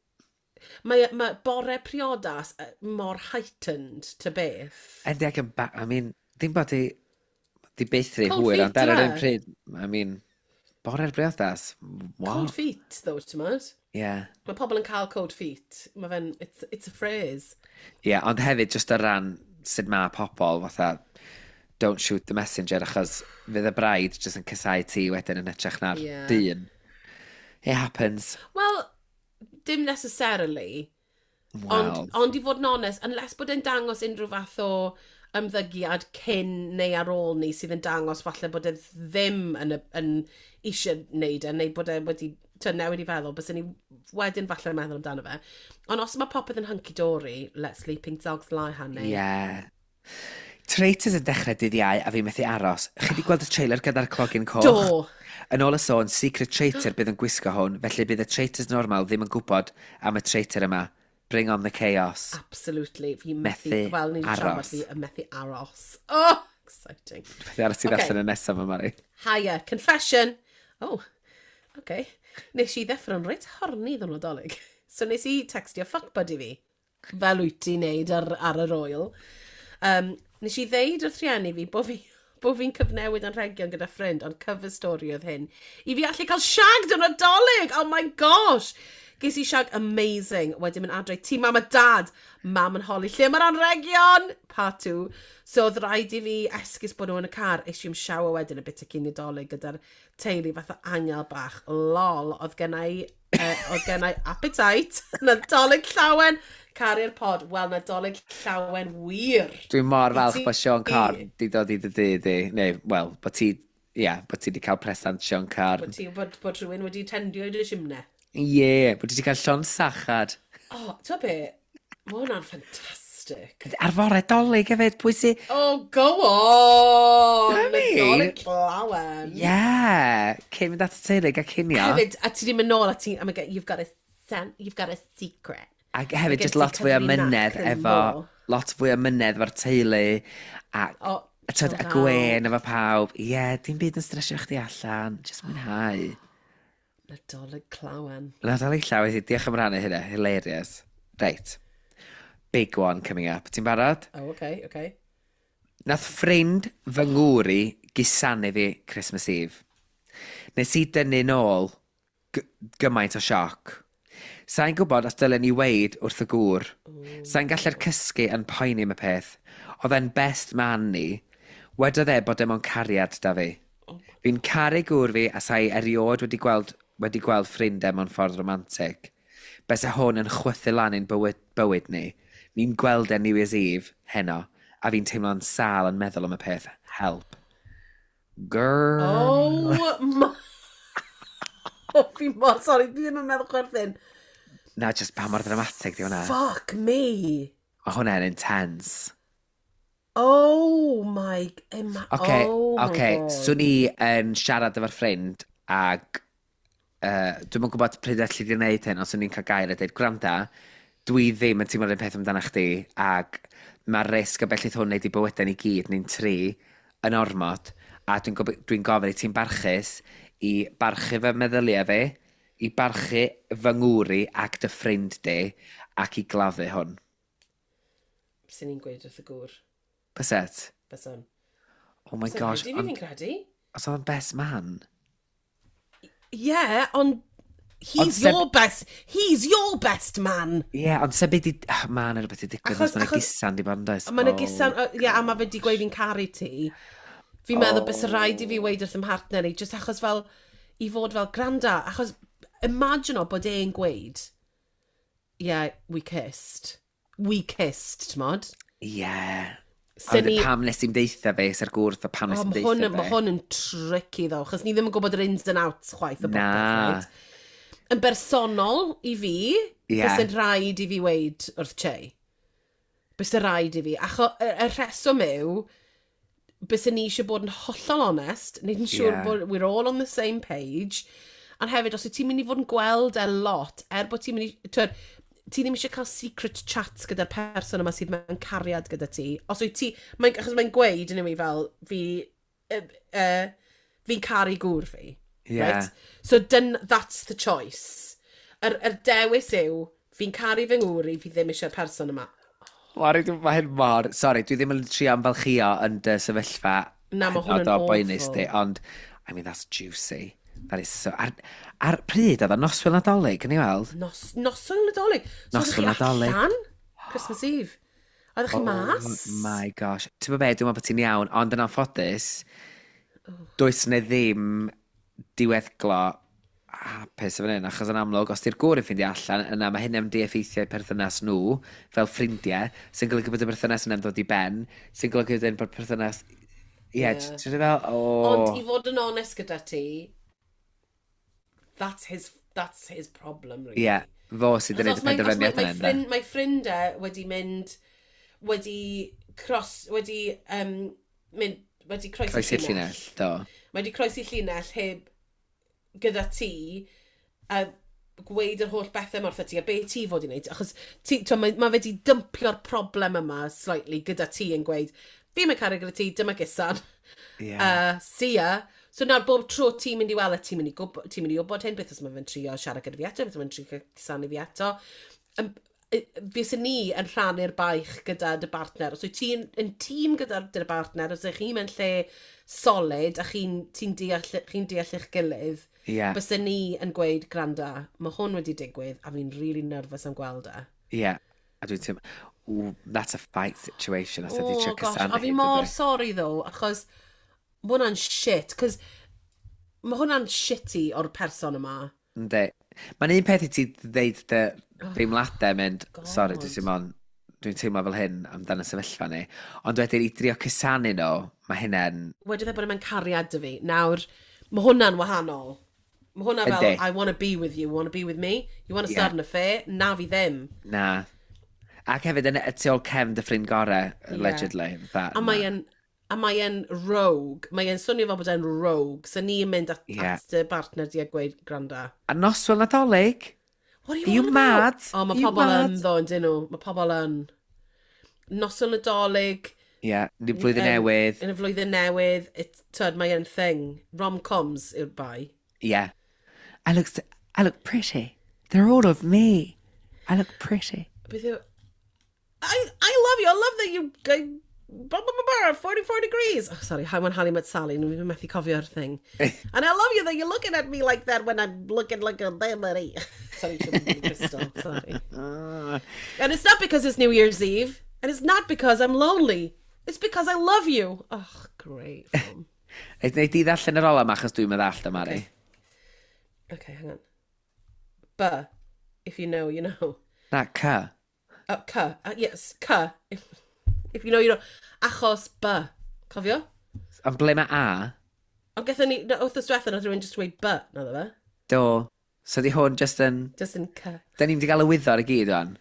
bore priodas mor heightened to beth. Ydy ac yn ddim bod di byth rhy hwyr, ond ar yr un pryd, bore'r briodas, wow. Cold feet, though, ti'n mynd? Yeah. Mae pobl yn cael cold feet. Mae fe'n, it's a phrase. Yeah, ond hefyd, just o ran sut mae pobl, fatha, don't shoot the messenger, achos fydd y braid just yn cysau ti wedyn yn etrych na'r dyn. It happens. Well, dim necessarily. Ond i fod yn onest, unless bod e'n dangos unrhyw fath o ymddygiad cyn neu ar ôl ni sydd yn dangos falle bod e ddim yn eisiau wneud neu bod e wedi newid i feddwl, bys ni wedyn falle meddwl amdano fe. Ond os mae popeth yn hunky-dory, let sleeping dogs lie, honey. Yeah. Traitors yn dechrau dydd Iau a fi methu aros. Chi wedi gweld y trailer gyda'r clogin coch? Do. Yn ôl y sôn, secret traitor bydd yn gwisgo hwn, felly bydd y traitors normal ddim yn gwybod am y traitor yma. Bring on the chaos. Absolutely. Fi methu aros. Methu aros. Oh, exciting. Methu aros i ddallen y nesaf yma, Mari. Higher. Confession. Oh, okay. Nes i ddeffro'n reit horni ddyn Nadolig. So nes i textio fuck buddy fi. Fel wyt ti'n neud ar yr oil. Nes i ddeud wrth rhieni fi bod fi'n cyfnewid yn rhegion gyda ffrind, ond cover story oedd hyn. I fi allu cael siag dyn Nadolig! Oh my gosh! ges i siag amazing. Wedyn mynd adre, ti mam a dad. Mam yn holi, lle mae'r anregion? Part 2. So oedd rhaid i fi esgus bod nhw yn y car. Eisiau siawa wedyn y bit y cyn Nadolig gyda'r teulu fatha angel bach. Lol, oedd gennau appetite. Nadolig llawen. Caru'r pod, wel, Nadolig llawen wir. Dwi'n mor falch bod Sean Carr di dod i dy di. Neu, wel, bod ti wedi cael presant Sean Carr. Bod rhywun wedi tendio i'r simne. Ie, bod ti wedi cael Sean Sachad. O, ti'n be? Mae hwnna'n ffantastig. Ar fore Dolig hefyd, pwy si... Oh, go on! Nadolig llawen. Ie, cyn mynd at y teulu a cinio. Hefyd, a ti di mynd nôl a ti, you've got a secret. Ac hefyd, just lot fwy o mynedd efo... Lot fwy o mynedd efo'r teulu. A Gwen efo pawb. Ie, dim byd yn stresio chdi allan. Just mwynhau. Nadolig llawen. Nadolig llawen. Diolch am rannu hynna. Hilarious. Right. Big one coming up. Ti'n barod? Oh, okay. Nath ffrind fy ngwri gusanu fi Christmas Eve. Nes i dynnu nôl gymaint o sioc. Sa'n gwybod os dylen ni weid wrth y gŵr. Sa'n gallu'r cysgu yn poeni am y peth. Oedd e'n best man ni. Wedodd e bod e'n cariad da fi. Fi'n caru gŵr fi a sa'i eriod wedi gweld ffrindau mewn ffordd romantic. Bes e hwn yn chwythu lan i'n bywyd ni. Ni'n gweld e New Year's Eve, heno, a fi'n teimlo'n sal yn meddwl am y peth. Help. Girl. Oh my... Fi mor, sorry, fi ddim yn meddwl chwerthin. Na, just pa mor dramatic di hwnna. Fuck me. O hwnna'n intense. Oh my... Okay, so ni yn siarad efo'r ffrind ag dwi'n mwyn gwybod pryd allu di wneud hyn os o'n i'n cael gair a dweud gwranda, dwi ddim yn teimlo'r un peth amdana chdi ag mae'r risg o bellith hwn wneud i bywydau ni gyd ni'n tri yn ormod a dwi'n gofyn i ti'n barchus i barchu fy meddyliau fi, i barchu fy ngwri ac dy ffrind di ac i gladdu hwn. Sy'n ni'n gweud wrth y gŵr? Byset? Byson. Oh my gosh. Byson, fi'n credu. Os oedd yn best man? Yeah, ond he's your best man. Yeah, ond sef byd i... Man, rhywbeth i digwydd os mae'n gisan di bod yn does. Mae'n gisan, a mae fe di gweud fi'n caru ti. Fi'n meddwl bys y rhaid i fi weid wrth ym partner ni, just achos fel, i fod fel granda, achos imagine o bod e'n gweud, yeah, we kissed, ti'n modd? Yeah. Pam nes i'n deitha fe, sy'r gwrth o pam nes i'n deitha fe. Mae hwn yn tricky ddo, chos ni ddim yn gwybod yr ins and outs chwaith o bobeth. Yn bersonol i fi, bys yn rhaid i fi weid wrth Che. Bys yn rhaid i fi. Acho, y rheswm yw, bys yn ni eisiau bod yn hollol honest, nid yn siŵr bod we're all on the same page, ond hefyd, os wyt ti'n mynd i fod yn gweld lot, bod ti'n mynd i... Ti ddim eisiau cael secret chats gyda'r person yma sydd mewn cariad gyda ti. Os wyt ti... Achos mae'n gweud yn yw i fel, fi'n caru gŵr fi. Yeah. Right? So that's the choice. Yr dewis yw, fi'n caru fy ngŵr i, fi ddim eisiau'r person yma. Mae hyn mor... Sorry, dwi ddim yn trio amfalchio yn dy sefyllfa. Na, mae hwn yn awful. Ond, I mean, that's juicy. That is so... Ar pryd oedd o noswyl Nadolig, yn ei weld? Noswyl Nadolig? Noswyl Nadolig. So, Christmas Eve? Oeddech chi mas? Oh my gosh. Ti'n bod be, dwi'n meddwl bod ti'n iawn, ond yn anffodus, does ne ddim diweddglo hapus efo hyn, achos yn amlwg, os ti'r gwr yn ffeindio allan, yna mae hyn am di-effeithiau perthynas nhw, fel ffrindiau, sy'n golygu bod y perthynas yn ddod i ben, sy'n golygu bod perthynas... Ie, ti'n fel... Ond i fod yn onest gyda ti, that's his problem, really. Ie, fo sydd yn edrych penderfyniad yn enda. Mae ffrindau wedi mynd, wedi croesi'r llinell. Mae wedi croesi'r llinell heb gyda ti a gweud yr holl bethau mor ti a be ti fod i wneud. Achos mae fe wedi dympio'r problem yma slightly gyda ti yn gweud, fi mae'n caru gyda ti, dyma gysan. See ya. So nawr bob tro ti'n mynd i weld, ti'n mynd i wybod hyn, beth os mae fe'n trio siarad gyda fi eto, beth os mae'n trio cysanu fi eto. Fes ni yn rhannu'r baich gyda dy partner. Os wyt ti'n tîm gyda dy partner, os ydych chi'n mewn lle solid a chi'n deall eich gilydd, Ie. Bysa ni yn gweud, granda, mae hwn wedi digwydd, a fi'n really nervous am gweld e. Ie. A dwi'n teimlo, that's a fight situation, os ydi trio gosh, cysannu. a fi mor sori ddo, achos mae hwnna'n shit, cos mae hwnna'n shitty o'r person yma. Ynddi. Mae'n un peth i ti ddeud dy deimladau mynd, sori, dwi'n teimlo fel hyn amdano sefyllfa ni, ond wedyn i drio cysannu nhw, mae hynna'n... Wedi dweud bod yma'n cariad dy fi. Nawr, mae hwnna'n wahanol. Mae hwnna fel, I want to be with you, want to be with me, you want to start an affair, na fi ddim. Na. Ac hefyd yn y tu ôl cefn dy ffrind gorau, allegedly. A mae e'n rogue. Mae e'n swnio fel bod e'n rogue. So ni'n mynd at dy partner di a gweud, granda. A noswyl Nadolig? What are you mad? O, mae pobl yn ddo, yn dyn nhw. Mae pobl yn. Noswyl Nadolig. Ie, yn y flwyddyn newydd. Yn y flwyddyn newydd. Mae e'n thing. Rom-coms yw'r bai. Yeah. I look pretty. They're all of me. I look pretty. Beth yw... I love you. I love that you... 44 degrees. Oh, sorry, mae'n Hallie Met Sally. Fi'n methu cofio'r thing. And I love you that you're looking at me like that when I'm looking like a memory. Sorry, Crystal. Sorry. And it's not because it's New Year's Eve. And it's not because I'm lonely. It's because I love you. Oh, great film. Neu di ddarllen yr ola ma, achos dwi'n meddall dy Mari. Okay, hang on. But, if you know, you know. Na, ca. Ca. Yes, ca. If you know, you know. Achos by. Cofio? Ond ble mae A? Ond gethon ni, wrth ysdwetha, nath rhywun just dweud by, na dda fe? Do. So di hwn just yn... Just yn ca. Da ni'n di gael y wyddor i gyd o'n.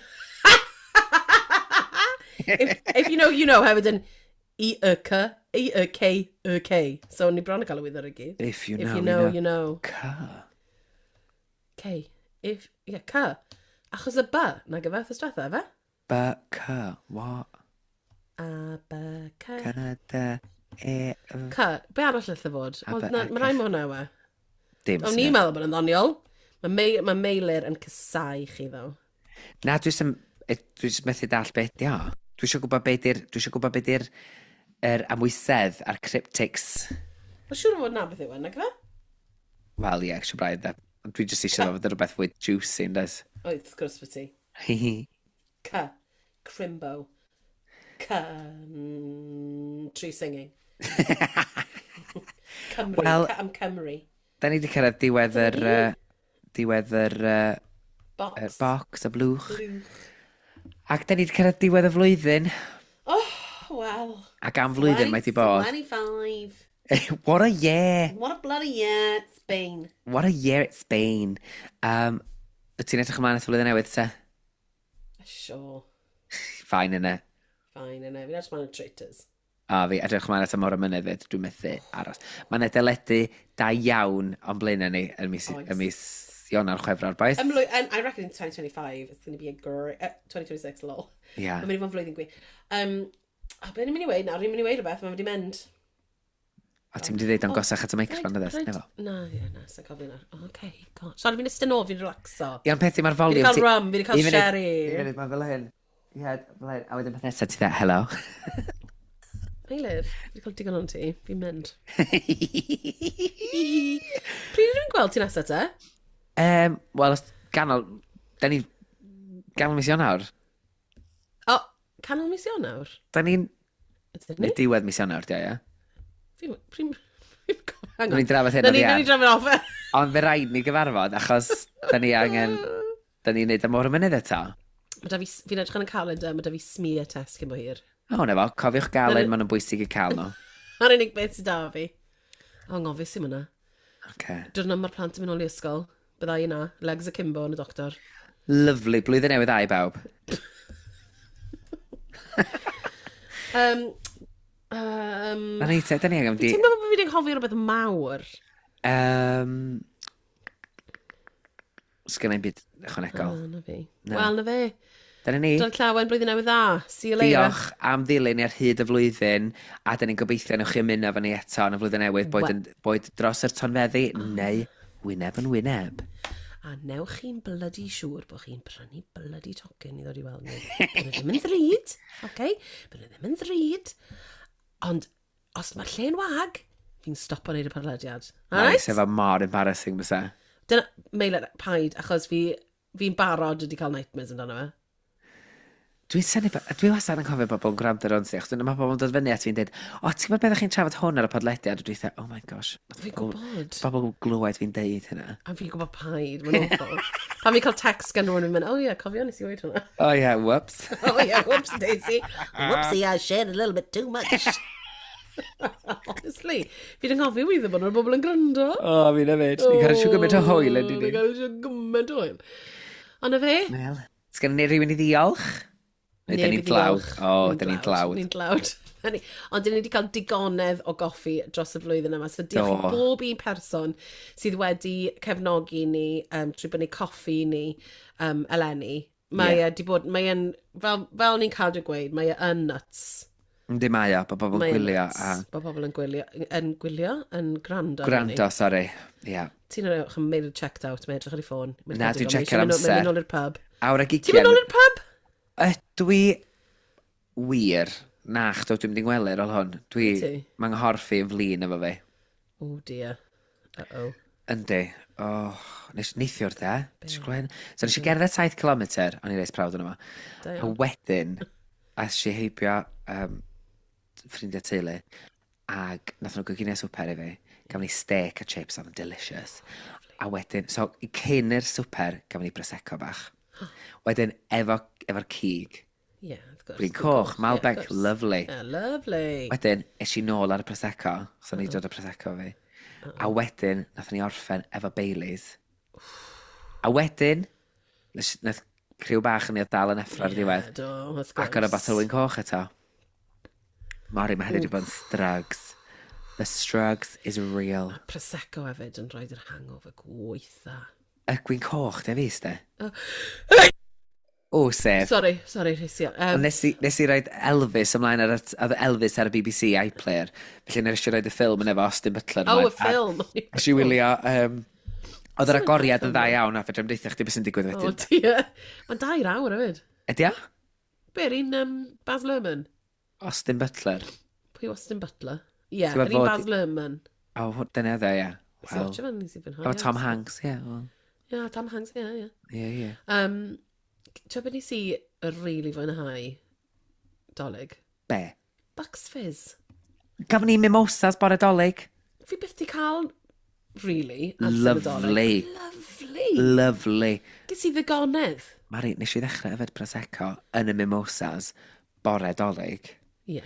If you know, you know, hefyd yn E-Y-C, E-Y-K. So ni bron yn cael y wyddor i gyd. If you know, you know. Ca. K. Ca. Achos y by, na gyfa, wrth ysdwetha, fe? Ba, ca, what? A, ba, ca. Canada, Ca, be arall ydych fod? Mae'n rhaid hwnna we. Dim O'n ni'n meddwl bod yn ddoniol. Mae Meilir yn cysau chi ddo. Na, dwi'n methu dall beth di o. Dwi eisiau gwybod beth di'r amwysedd a'r cryptics. Mae'n siŵr o fod na beth yw yna, gyda? Wel, ie, eisiau braidd da. Dwi jyst eisiau fod yn rhywbeth fwy juicy, yn dys. Oedd, wrth gwrs fy ti. Ca. Crimbo. Ca. Tree singing. Cymru. Wel, am Cymru. Da ni wedi cyrraedd diwedd yr box, y blwch. Ac da ni wedi cyrraedd diwedd y flwyddyn. Oh, well. Ac am flwyddyn mae di bod. 25. What a year. What a bloody year it's been. What a year it's been. Ti'n edrych ymlaen at flwyddyn newydd, te? Sure. Fine yna. Fi'n edrych ymlaen at traitors. A fi edrych ymlaen at ymor y mynydd, dwi'n methu aros. Mae'n edeledu da iawn o'n blaenau ni yn mis Ionar Chwefror, boys. And I reckon in 2025 it's going to be a great... 2026, lol. Yeah. Mae'n mynd i fod yn flwyddyn gwi. Be ni'n mynd i weid nawr? Ni'n mynd i weid rhywbeth, mae'n mynd i mynd. A ti'n mynd i ddeud am gosach at y microphone ydych? Na, sa'n cofio nawr. OK, god. Sorry, fi'n ystyn ôl, fi'n relaxo. Ia'n peth i mae'r volume. Fi wedi cael rum, fi wedi cael sherry. Mae fel hyn. Ie, fel hyn. A wedyn peth nesaf ti dda, hello. Eilir, fi wedi cael digon o'n ti. Fi'n mynd. Pryd ydyn gweld ti nesaf te? Wel, ganol... Da ni... Ganol mis Ionawr. O, canol mis Ionawr? Da ni'n... Ydyn ni? Diwedd mis Ionawr, di, ia? Hang on. Ni'n drafod hyn o'r Na ni drafod off. Ond fe rhaid ni gyfarfod, achos da ni angen... Da ni'n neud am o'r mynydd eto. Fi'n edrych yn y calendar, mae da fi smear test cyn bo hir. O, na fo, cofiwch gael un, ma'n bwysig i cael nhw. Ar unig beth sydd da fi. O, ngofus i myna. Okay. Diwrnod mae'r plant yn mynd ôl i ysgol. Bydda i na, legs y cymbo yn y doctor. Lyflu, blwyddyn newydd ai bawb. Na ni te, da ni angen di... Ti'n meddwl bod fi wedi'n hoffi rhywbeth mawr? Sgynna i'n byd ychwanegol. Na fi. Wel, na fe. Dyna ni. Dyna llawen blwyddyn newydd dda. See you later. Diolch am ddilyn ar hyd y flwyddyn, a da ni'n gobeithio newch chi ymuno fan ni eto yn y flwyddyn newydd, boed dros yr tonfeddi, neu wyneb yn wyneb. A newch chi'n blydi siŵr bod chi'n prynu blydi tocyn i ddod i weld ni. Bydd ddim yn ddrud, oce? Bydd ddim yn ddrud. Ond, os mae'r lle'n wag, fi'n stopo wneud y podlediad. Nice, efo mor embarrassing bysa. Dyna, Meilen, paid, achos fi'n barod wedi cael nightmares amdano fe. Dwi wastad yn cofio bobl yn gwrando ar hwn si, achos mae bobl yn dod fyny at fi'n dweud, o, ti'n gwybod beth ych chi'n trafod hwn ar y podlediad? Dwi'n dweud, oh my gosh. Fi'n gwybod. Bobl glywed fi'n deud hynna. A fi'n gwybod paid, mae'n awful. Pan fi'n cael text gan rhywun yn mynd, oh yeah, cofio nes i weid hwnna. Oh yeah, whoops. Oh yeah, whoops, Daisy. Whoopsie, I shared a little bit too much. Honestly, fi'n anghofio wyddo bod nhw'n bobl yn gwrando. O, fi'n efo. Ni'n cael siw gymaint o hwyl yn Ni'n dyn cael siw gymaint o hwyl. Ond y fe? Wel, sgan ni rhywun i ddiolch? Neu dyn ni'n dlawd? O, dyn ni'n dlawd. Ni'n dlawd. Ond dyn ni wedi cael digonedd o goffi dros y flwyddyn yma. So diolch i bob un person sydd wedi cefnogi ni trwy bynnu coffi ni eleni. Mae'n, fel ni'n cael dy gweud, mae yn nuts. Yndi mae o, bod bobl yn gwylio. Bod bobl yn gwylio, yn gwrando. Gwrando, sori. Ia. Ti'n made a checked out, mae edrych ar ei ffôn. Na, dwi'n checkio'r amser. Mae'n mynd nôl i'r pub. Awr a gigian. Ti'n mynd nôl i'r pub? Ydw i wir. Nach, dwi'n mynd i'n gwely'r ôl hwn. Mae'n nghorffi yn flin efo fi. Oh dear. Uh-oh. Yndi. Neithiwr de. So nes i gerdded 7 km, o'n i reis prawd yn yma. A wedyn, as si heibio ffrindiau teulu, ag nath nhw gyginio swper i fi, gafon ni steak a chips, oedd yn delicious. A wedyn, so cyn i'r swper, gafon ni prosecco bach. Wedyn, efo'r cig. Yeah, of course. Bryn coch, Malbec, lovely. Yeah, lovely. Wedyn, es i nôl ar y prosecco, so ni dod y prosecco fi. A wedyn, nath ni orffen efo Baileys. A wedyn, nath criw bach yn ei dal yn effro'r diwedd. Ac ar y batel wyn coch eto. Mori, mae hynny wedi bod yn strugs. The strugs is real. A prosecco hefyd yn rhoi'r hangover gweitha. Y gwyn coch, de fys, de? O, sef. Sorry, Rhysio. Nes i roed Elvis ymlaen Elvis ar y BBC iPlayer. Felly nes i roed y ffilm yn efo Austin Butler. O, y ffilm. Nes i wylio... Oedd yr agoriad yn dda iawn, a fedrem deithio chdi beth sy'n digwydd wedyn. O, tia. Mae'n 2 awr hefyd. Ydi a? Be'r un Baz Luhrmann? Austin Butler. Pwy Austin Butler? Ie, yr un Baz Luhrmann. O, dyna dde, ie. O, Tom Hanks, ie. Ie, Tom Hanks, ie. Ie. Ti'n beth nes i really fwynhau dolyg? Be? Bucks Fizz. Gafon ni mimosas bore dolyg. Fi byth di cael, really, Lovely. Lovely. Ges i ddigonedd. Mari, nes i ddechrau yfed Prosecco yn y mimosas bore dolyg. Ie.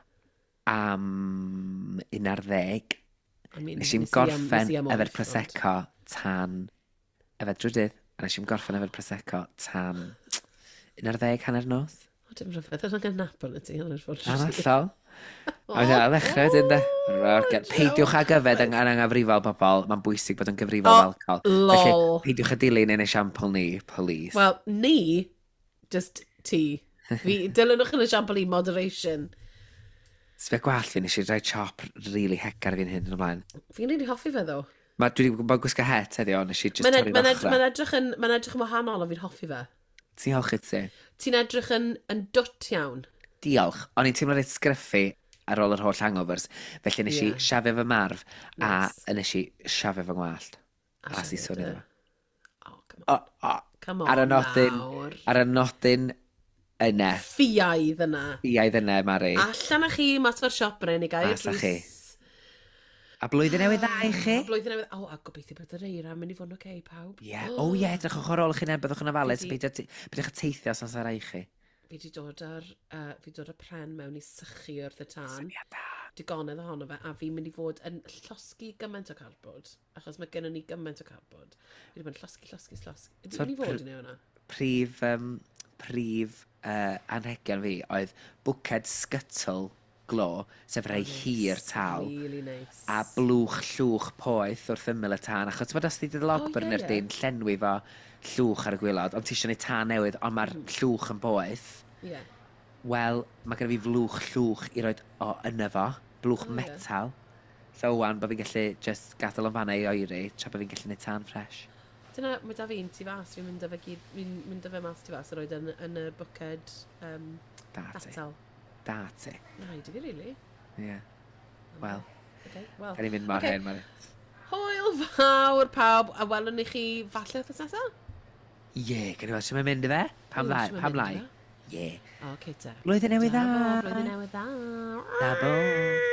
Am 11. Nes i'n gorffen yfed Prosecco tan yfed drydydd. A nes i'n gorffen efo'r Prosecco tan 11 hanner nos. O, dim rhyfedd, yna'n gynapol y ti, hanner ffordd. Anallol. A ddechrau dyn de. Peidiwch ag yfed yn anghyfrifol bobl. Mae'n bwysig bod yn gyfrifol alcohol. Felly, peidiwch a dilyn yn esiampl ni, police. Wel, ni, just ti. Dilynwch yn esiampl ni, moderation. Sfe gwall fi, nes i rhoi chop really hecar fi'n hyn yn ymlaen. Fi'n rili hoffi fe ddo. Dwi wedi bod gwisgo het heddi o, nes i just torri ddochrau. Mae'n edrych yn wahanol o fi'n hoffi fe. Ti'n holch ti? Ti'n edrych yn dwt iawn. Diolch. O'n i'n teimlo reit sgryffu ar ôl yr holl hangovers. Felly nes i siafio fy marf a nes i siafio fy ngwallt. A si sôn iddo. Come on, nawr. Ar y nodyn yna. Ffiaidd yna, Mari. Allan â chi, mas o'r siop yna, ni gael. Mas â chi. A blwyddyn newydd dda i chi? Blwyddyn newydd, a gobeithio bod yr eira yn mynd i fod yn oce, pawb. Ie, edrych o'ch ar ôl chi'n byddwch yn ofalus, bydwch y teithio sans ar eich chi. Fi wedi dod ar pren mewn i sychu wrth y tân. Digonedd ohono fe, a fi'n mynd i fod yn llosgu gymaint o carbod, achos mae gennym ni gymaint o carbod. Fi wedi bod yn llosgu. Ydyn ni fod yn ei hwnna? Prif anhegion fi oedd bwced sgytl glo, sef rai hir tal. Really nice. A blwch llwch poeth wrth ymyl y tân. Achos bod os ti dy logburner di'n llenwi fo llwch ar y gwylod, ond ti eisiau gwneud tân newydd, ond mae'r llwch yn poeth. Wel, mae gen i fi flwch llwch i roed o yna fo. Blwch metal. So wan, bod fi'n gallu just gadael o'n fanna i oeri, tra bod fi'n gallu gwneud tân ffres. Dyna, mae da fi'n tu fas, fi'n mynd â fe mas tu fas, a roed yn y bwced metal. Da ti. Na, i di fi, really. Ie. Wel, Well, Can i fynd mor hen, Mari? Hwyl fawr pawb, a welwn ni chi falle wrth nesaf? Ie, gan i weld sy'n mynd i fe? Pam lai? Ie. O, Cita. Blwyddyn newydd dda. Blwyddyn newydd dda. Da bo.